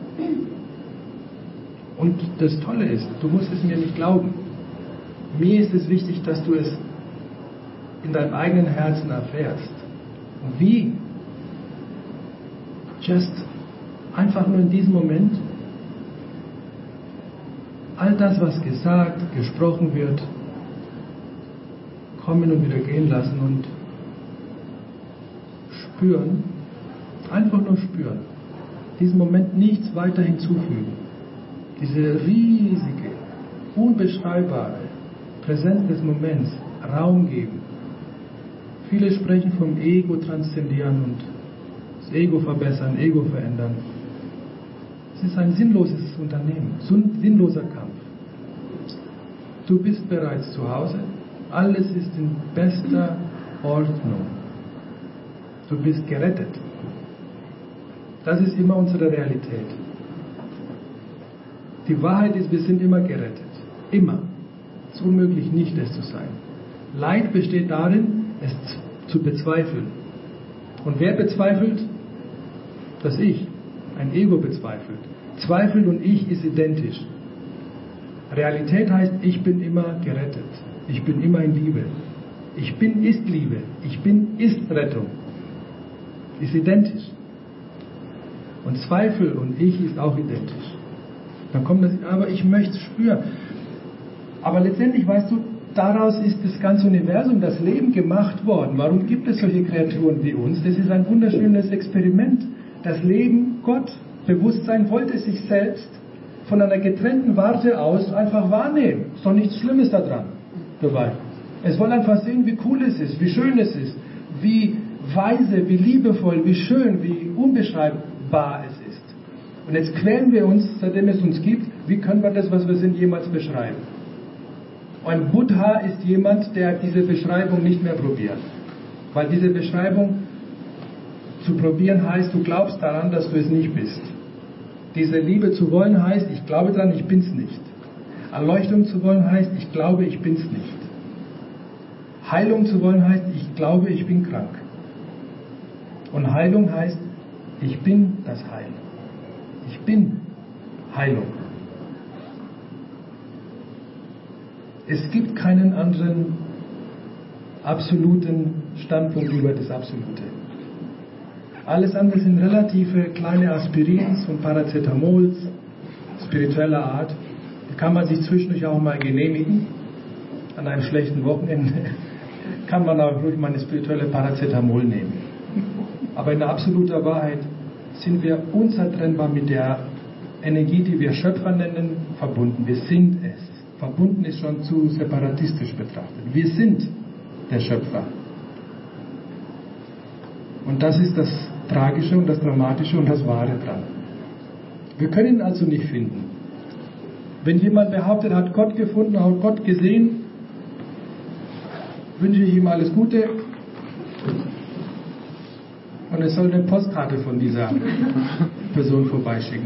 Und das Tolle ist, du musst es mir nicht glauben. Mir ist es wichtig, dass du es in deinem eigenen Herzen erfährst. Und wie? Just einfach nur in diesem Moment all das, was gesagt, gesprochen wird, kommen und wieder gehen lassen und spüren, einfach nur spüren. Diesen Moment nichts weiter hinzufügen. Diese riesige, unbeschreibbare Präsenz des Moments Raum geben. Viele sprechen vom Ego transzendieren und das Ego verbessern, Ego verändern. Es ist ein sinnloses Unternehmen, sinnloser Kampf. Du bist bereits zu Hause, alles ist in bester Ordnung. Du bist gerettet. Das ist immer unsere Realität. Die Wahrheit ist, wir sind immer gerettet. Immer. Es ist unmöglich, nicht es zu sein. Leid besteht darin, es zu bezweifeln. Und wer bezweifelt? Das Ich. Ein Ego bezweifelt. Zweifel und Ich ist identisch. Realität heißt, ich bin immer gerettet. Ich bin immer in Liebe. Ich bin ist Liebe. Ich bin ist Rettung. Ist identisch. Und Zweifel und Ich ist auch identisch. Dann kommt das, aber ich möchte es spüren. Aber letztendlich, weißt du, daraus ist das ganze Universum, das Leben gemacht worden. Warum gibt es solche Kreaturen wie uns? Das ist ein wunderschönes Experiment. Das Leben, Gott, Bewusstsein wollte sich selbst von einer getrennten Warte aus einfach wahrnehmen. Ist doch nichts Schlimmes daran dabei. Es wollte einfach sehen, wie cool es ist, wie schön es ist, wie weise, wie liebevoll, wie schön, wie unbeschreibbar es ist. Und jetzt quälen wir uns, seitdem es uns gibt, wie können wir das, was wir sind, jemals beschreiben? Ein Buddha ist jemand, der diese Beschreibung nicht mehr probiert. Weil diese Beschreibung zu probieren heißt, du glaubst daran, dass du es nicht bist. Diese Liebe zu wollen heißt, ich glaube daran, ich bin's nicht. Erleuchtung zu wollen heißt, ich glaube, ich bin's nicht. Heilung zu wollen heißt, ich glaube, ich bin krank. Und Heilung heißt, ich bin das Heil. Ich bin Heilung. Es gibt keinen anderen absoluten Standpunkt über das Absolute. Alles andere sind relative kleine Aspirins und Paracetamols spiritueller Art. Die kann man sich zwischendurch auch mal genehmigen. An einem schlechten Wochenende kann man auch ruhig mal eine spirituelle Paracetamol nehmen. Aber in absoluter Wahrheit sind wir unzertrennbar mit der Energie, die wir Schöpfer nennen, verbunden. Wir sind es. Verbunden ist schon zu separatistisch betrachtet. Wir sind der Schöpfer. Und das ist das Tragische und das Dramatische und das Wahre dran. Wir können ihn also nicht finden. Wenn jemand behauptet, hat Gott gefunden, hat Gott gesehen, wünsche ich ihm alles Gute und es soll eine Postkarte von dieser Person vorbeischicken.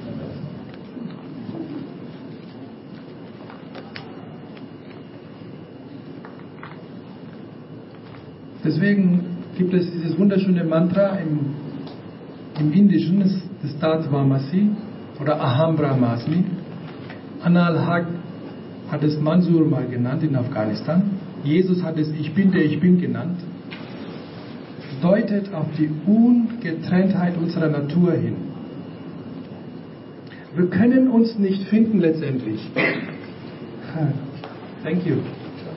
Deswegen gibt es dieses wunderschöne Mantra im Indischen, das Tatvamasi oder Aham Brahmasmi. Anal Haq hat es Mansur mal genannt in Afghanistan. Jesus hat es Ich bin der Ich Bin genannt. Deutet auf die Ungetrenntheit unserer Natur hin. Wir können uns nicht finden letztendlich. Thank you.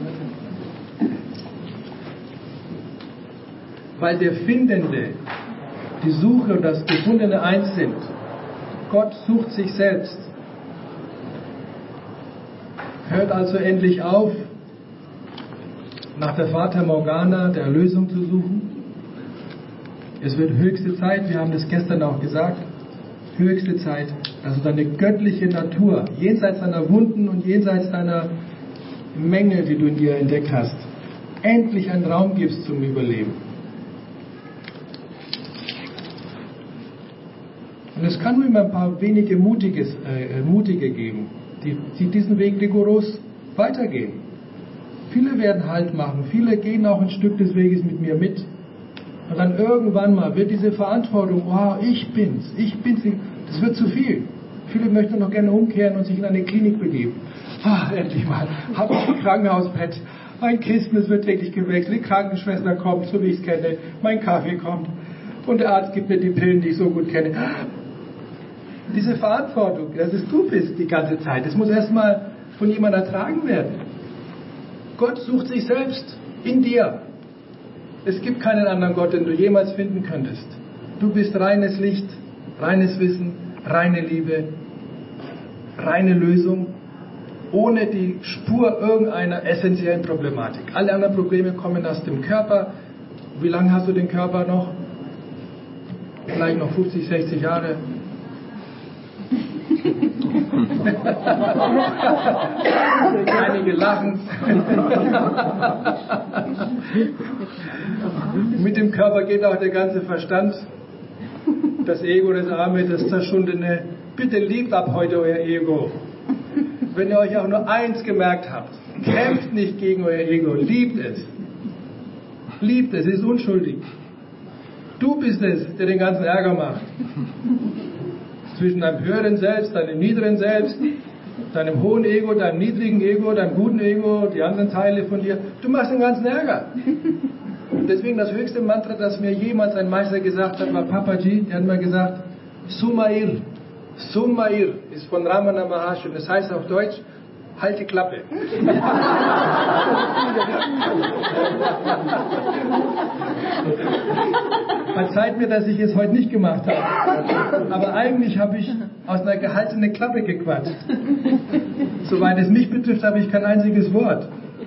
Weil der Findende, die Suche und das Gefundene eins sind. Gott sucht sich selbst. Hört also endlich auf, nach der Fata Morgana der Erlösung zu suchen. Es wird höchste Zeit, wir haben das gestern auch gesagt, höchste Zeit, dass du deine göttliche Natur, jenseits deiner Wunden und jenseits deiner Menge, die du in dir entdeckt hast, endlich einen Raum gibst zum Überleben. Und es kann nur immer ein paar wenige Mutige geben, die diesen Weg rigoros weitergehen. Viele werden Halt machen, viele gehen auch ein Stück des Weges mit mir mit. Und dann irgendwann mal wird diese Verantwortung, ich bin's, das wird zu viel. Viele möchten noch gerne umkehren und sich in eine Klinik begeben. Endlich mal, habe ich ein Krankenhausbett, ein Kissen, es wird täglich gewechselt, die Krankenschwester kommt, so wie ich es kenne, mein Kaffee kommt und der Arzt gibt mir die Pillen, die ich so gut kenne. Diese Verantwortung, dass es du bist die ganze Zeit, das muss erstmal von jemandem ertragen werden. Gott sucht sich selbst in dir. Es gibt keinen anderen Gott, den du jemals finden könntest. Du bist reines Licht, reines Wissen, reine Liebe, reine Lösung, ohne die Spur irgendeiner essentiellen Problematik. Alle anderen Probleme kommen aus dem Körper. Wie lange hast du den Körper noch? Vielleicht noch 50, 60 Jahre. Einige lachen. Mit dem Körper geht auch der ganze Verstand. Das Ego, das Arme, das Zerschundene. Bitte liebt ab heute euer Ego. Wenn ihr euch auch nur eins gemerkt habt, kämpft nicht gegen euer Ego, liebt es. Liebt es, ist unschuldig. Du bist es, der den ganzen Ärger macht. Zwischen deinem höheren Selbst, deinem niederen Selbst, deinem hohen Ego, deinem niedrigen Ego, deinem guten Ego, die anderen Teile von dir. Du machst den ganzen Ärger. Deswegen das höchste Mantra, das mir jemals ein Meister gesagt hat, war Papaji. Der hat mir gesagt, Sumair. Sumair ist von Ramana Maharshi. Und das heißt auf Deutsch, halt die Klappe. Verzeiht mir, dass ich es heute nicht gemacht habe. Aber eigentlich habe ich aus einer gehaltenen Klappe gequatscht. Soweit es mich betrifft, habe ich kein einziges Wort.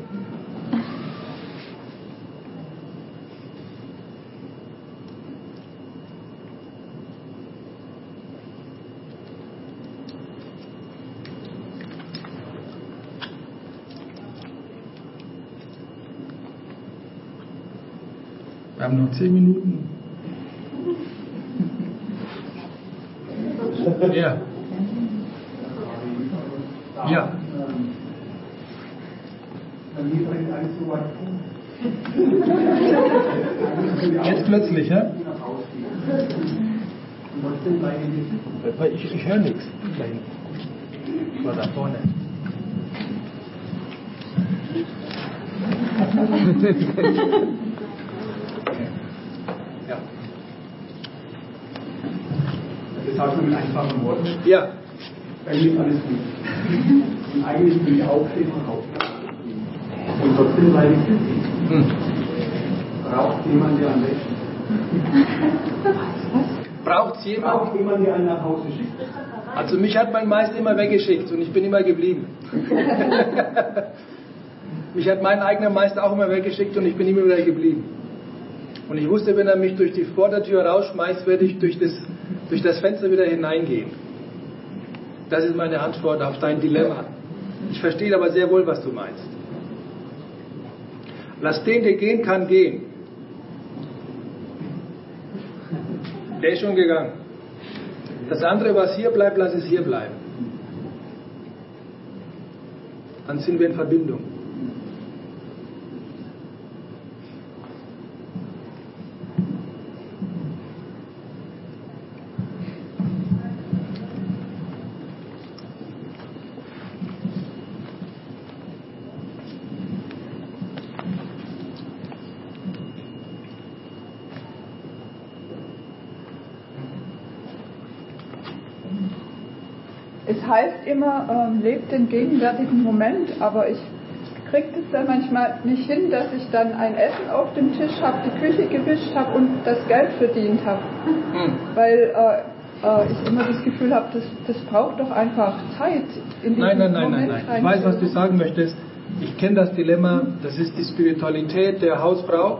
Wir haben noch 10 Minuten. Ja. Ja. Jetzt plötzlich, ja? Ich höre nichts. Da hinten. Oder da vorne. Ja. Das sagt man mit einfachen Worten. Ja. Bei mir ist alles gut. Und eigentlich will ich aufstehen und aufstehen. Und trotzdem bleibe ich sitzen. Braucht jemand, der einen wegschickt? Braucht jemand? Braucht jemand, der einen nach Hause schickt? Also mich hat mein Meister immer weggeschickt und ich bin immer geblieben. Mich hat mein eigener Meister auch immer weggeschickt und ich bin immer wieder geblieben. Und ich wusste, wenn er mich durch die Vordertür rausschmeißt, werde ich durch das Fenster wieder hineingehen. Das ist meine Antwort auf dein Dilemma. Ich verstehe aber sehr wohl, was du meinst. Lass den, der gehen kann, gehen. Der ist schon gegangen. Das andere, was hier bleibt, lass es hier bleiben. Dann sind wir in Verbindung. Es heißt immer, lebt den gegenwärtigen Moment, aber ich kriege das dann manchmal nicht hin, dass ich dann ein Essen auf dem Tisch habe, die Küche gewischt habe und das Geld verdient habe. Weil ich immer das Gefühl habe, das braucht doch einfach Zeit in diesen Moment. Nein. Ich weiß, was du sagen möchtest. Ich kenne das Dilemma, das ist die Spiritualität der Hausfrau.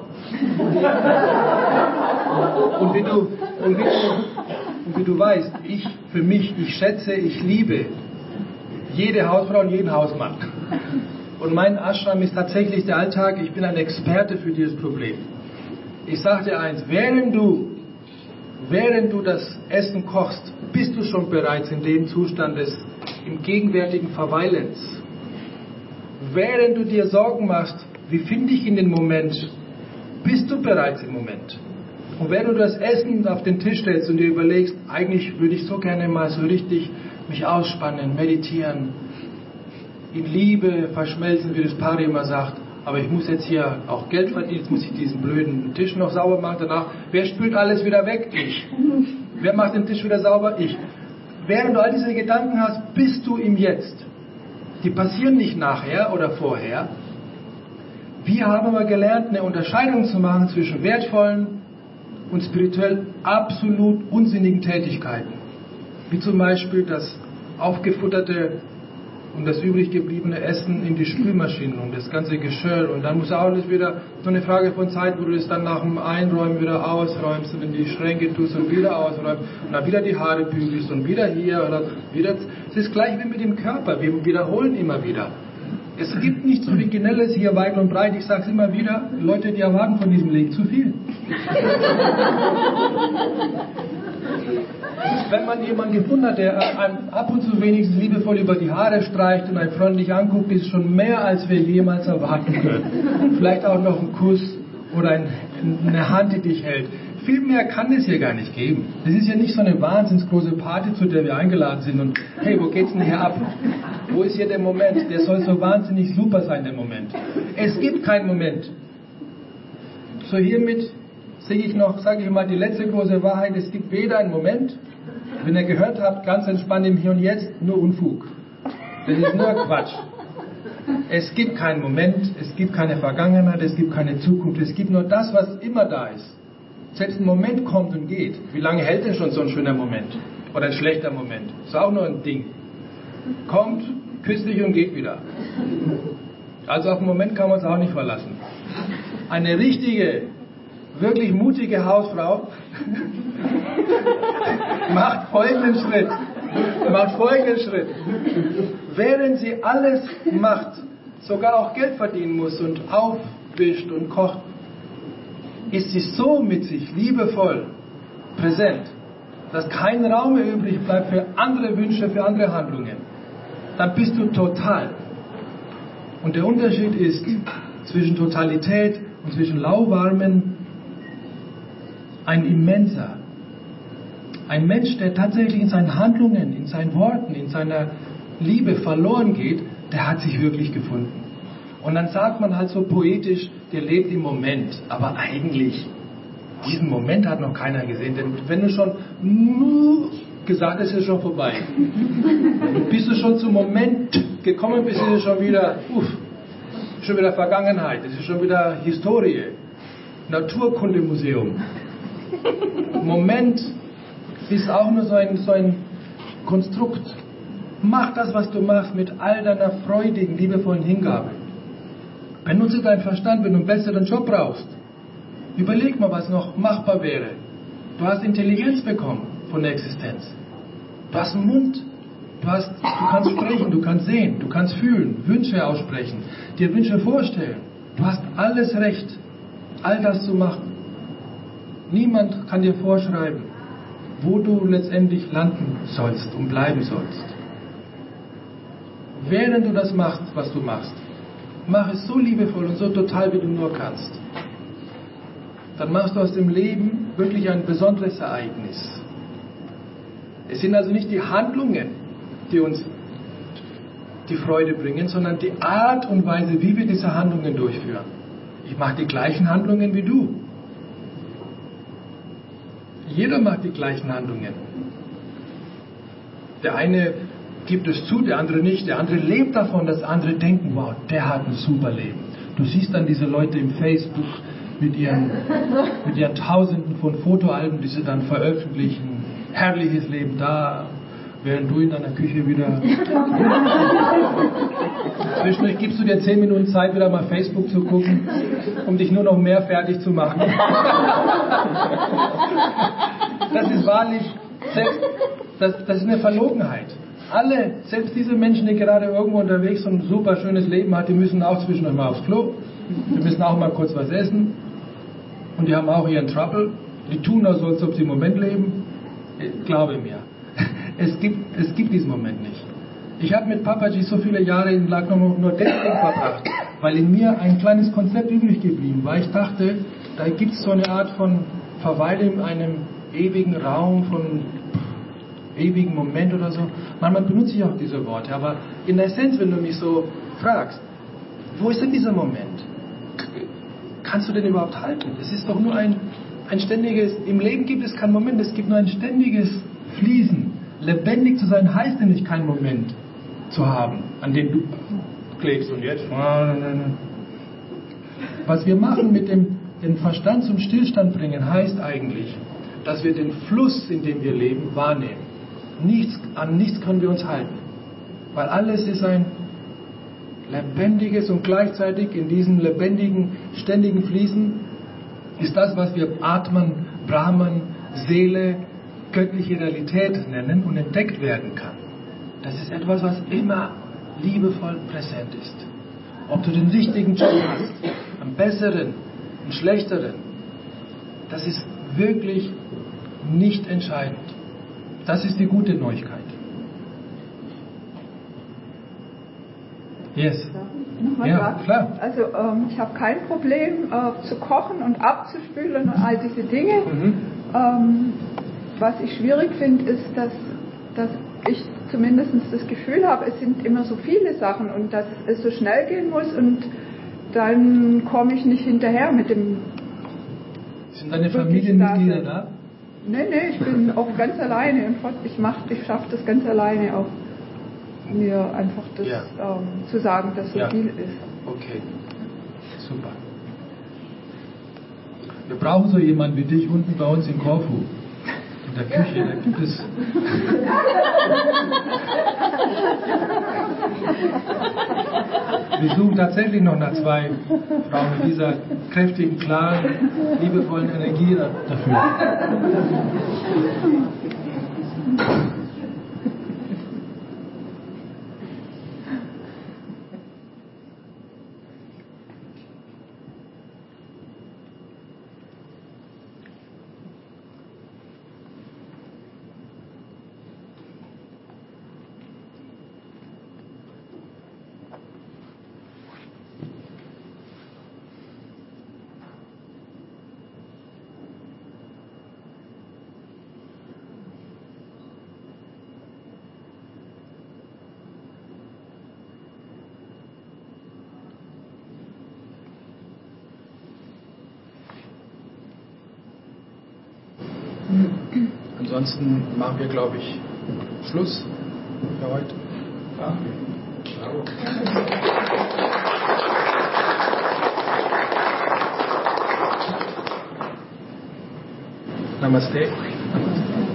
Und wie du weißt, ich schätze, ich liebe jede Hausfrau und jeden Hausmann. Und mein Ashram ist tatsächlich der Alltag, ich bin ein Experte für dieses Problem. Ich sage dir eins, während du das Essen kochst, bist du schon bereits in dem Zustand im gegenwärtigen Verweilens. Während du dir Sorgen machst, wie finde ich in den Moment, bist du bereits im Moment. Und wenn du das Essen auf den Tisch stellst und dir überlegst, eigentlich würde ich so gerne mal so richtig mich ausspannen, meditieren, in Liebe verschmelzen, wie das Pari immer sagt, aber ich muss jetzt hier auch Geld verdienen, jetzt muss ich diesen blöden Tisch noch sauber machen, danach, wer spült alles wieder weg? Ich. Wer macht den Tisch wieder sauber? Ich. Während du all diese Gedanken hast, bist du im Jetzt. Die passieren nicht nachher oder vorher. Wir haben aber gelernt, eine Unterscheidung zu machen zwischen wertvollen und spirituell absolut unsinnigen Tätigkeiten. Wie zum Beispiel das aufgefutterte und das übrig gebliebene Essen in die Spülmaschine und das ganze Geschirr. Und dann muss auch nicht wieder so eine Frage von Zeit, wo du es dann nach dem Einräumen wieder ausräumst und in die Schränke tust und wieder ausräumst und dann wieder die Haare bügelst und wieder hier oder wieder. Es ist gleich wie mit dem Körper, wir wiederholen immer wieder. Es gibt nichts Originelles hier weit und breit. Ich sage es immer wieder, Leute, die erwarten von diesem Leben zu viel. Wenn man jemanden gefunden hat, der einem ab und zu wenigstens liebevoll über die Haare streicht und einen freundlich anguckt, ist schon mehr, als wir jemals erwarten können. Vielleicht auch noch ein Kuss oder eine Hand, die dich hält. Viel mehr kann es hier gar nicht geben. Das ist ja nicht so eine wahnsinns große Party, zu der wir eingeladen sind und hey, wo geht's denn hier ab? Wo ist hier der Moment? Der soll so wahnsinnig super sein, der Moment. Es gibt keinen Moment. So hiermit sage ich mal, die letzte große Wahrheit, es gibt weder einen Moment, wenn ihr gehört habt, ganz entspannt im Hier und Jetzt, nur Unfug. Das ist nur Quatsch. Es gibt keinen Moment, es gibt keine Vergangenheit, es gibt keine Zukunft, es gibt nur das, was immer da ist. Selbst ein Moment kommt und geht. Wie lange hält denn schon so ein schöner Moment? Oder ein schlechter Moment? Ist auch nur ein Ding. Kommt, küsst dich und geht wieder. Also auf den Moment kann man es auch nicht verlassen. Eine richtige, wirklich mutige Hausfrau macht folgenden Schritt. Während sie alles macht, sogar auch Geld verdienen muss und aufwischt und kocht, ist sie so mit sich liebevoll präsent, dass kein Raum mehr übrig bleibt für andere Wünsche, für andere Handlungen. Dann bist du total. Und der Unterschied ist zwischen Totalität und zwischen lauwarmen ein immenser. Ein Mensch, der tatsächlich in seinen Handlungen, in seinen Worten, in seiner Liebe verloren geht, der hat sich wirklich gefunden. Und dann sagt man halt so poetisch, der lebt im Moment. Aber eigentlich, diesen Moment hat noch keiner gesehen. Denn wenn du schon gesagt hast, ist es schon vorbei. Bist du schon zum Moment gekommen bist, ist es schon wieder, schon wieder Vergangenheit. Es ist schon wieder Historie. Naturkundemuseum. Moment ist auch nur so ein Konstrukt. Mach das, was du machst, mit all deiner freudigen, liebevollen Hingabe. Benutze deinen Verstand, wenn du einen besseren Job brauchst. Überleg mal, was noch machbar wäre. Du hast Intelligenz bekommen von der Existenz. Du hast einen Mund. Du kannst sprechen, du kannst sehen, du kannst fühlen, Wünsche aussprechen, dir Wünsche vorstellen. Du hast alles Recht, all das zu machen. Niemand kann dir vorschreiben, wo du letztendlich landen sollst und bleiben sollst. Während du das machst, was du machst, mach es so liebevoll und so total, wie du nur kannst. Dann machst du aus dem Leben wirklich ein besonderes Ereignis. Es sind also nicht die Handlungen, die uns die Freude bringen, sondern die Art und Weise, wie wir diese Handlungen durchführen. Ich mache die gleichen Handlungen wie du. Jeder macht die gleichen Handlungen. Der eine gibt es zu, der andere nicht. Der andere lebt davon, dass andere denken, wow, der hat ein super Leben. Du siehst dann diese Leute im Facebook mit ihren Tausenden von Fotoalben, die sie dann veröffentlichen. Herrliches Leben da, während du in deiner Küche wieder... Zwischendurch gibst du dir 10 Minuten Zeit, wieder mal Facebook zu gucken, um dich nur noch mehr fertig zu machen. Das ist wahrlich, das ist eine Verlogenheit. Alle, selbst diese Menschen, die gerade irgendwo unterwegs so ein super schönes Leben haben, die müssen auch zwischendurch mal aufs Klo, die müssen auch mal kurz was essen und die haben auch ihren Trouble. Die tun das so, als ob sie im Moment leben. Glaube mir, es gibt diesen Moment nicht. Ich habe mit Papaji so viele Jahre in Lucknow nur deswegen verbracht, weil in mir ein kleines Konzept übrig geblieben war. Ich dachte, da gibt es so eine Art von Verweilung in einem ewigen Raum, von ewigen Moment oder so. Manchmal benutze ich auch diese Worte, aber in der Essenz, wenn du mich so fragst, wo ist denn dieser Moment? Kannst du den überhaupt halten? Es ist doch nur ein ständiges, im Leben gibt es keinen Moment, es gibt nur ein ständiges Fließen. Lebendig zu sein heißt nämlich keinen Moment zu haben, an dem du klebst und jetzt. Was wir machen mit den Verstand zum Stillstand bringen, heißt eigentlich, dass wir den Fluss, in dem wir leben, wahrnehmen. An nichts können wir uns halten, weil alles ist ein lebendiges und gleichzeitig in diesem lebendigen, ständigen Fließen ist das, was wir Atman, Brahman, Seele, göttliche Realität nennen und entdeckt werden kann. Das ist etwas, was immer liebevoll präsent ist. Ob du den richtigen Job hast, einen besseren, einen schlechteren, das ist wirklich nicht entscheidend. Das ist die gute Neuigkeit. Yes. Ja, klar. Also ich habe kein Problem zu kochen und abzuspülen und all diese Dinge. Was ich schwierig finde, ist, dass ich zumindest das Gefühl habe, es sind immer so viele Sachen und dass es so schnell gehen muss und dann komme ich nicht hinterher mit dem... Sind deine Familienmitglieder da? Nee, ich bin auch ganz alleine und ich schaffe das ganz alleine auch, mir einfach das zu sagen, dass so viel ist. Okay, super. Wir brauchen so jemanden wie dich unten bei uns in Korfu. In der Küche, da gibt es... Wir suchen tatsächlich noch nach 2 Frauen mit dieser kräftigen, klaren, liebevollen Energie dafür. Ansonsten machen wir, glaube ich, Schluss für heute. Ja. Bravo. Namaste.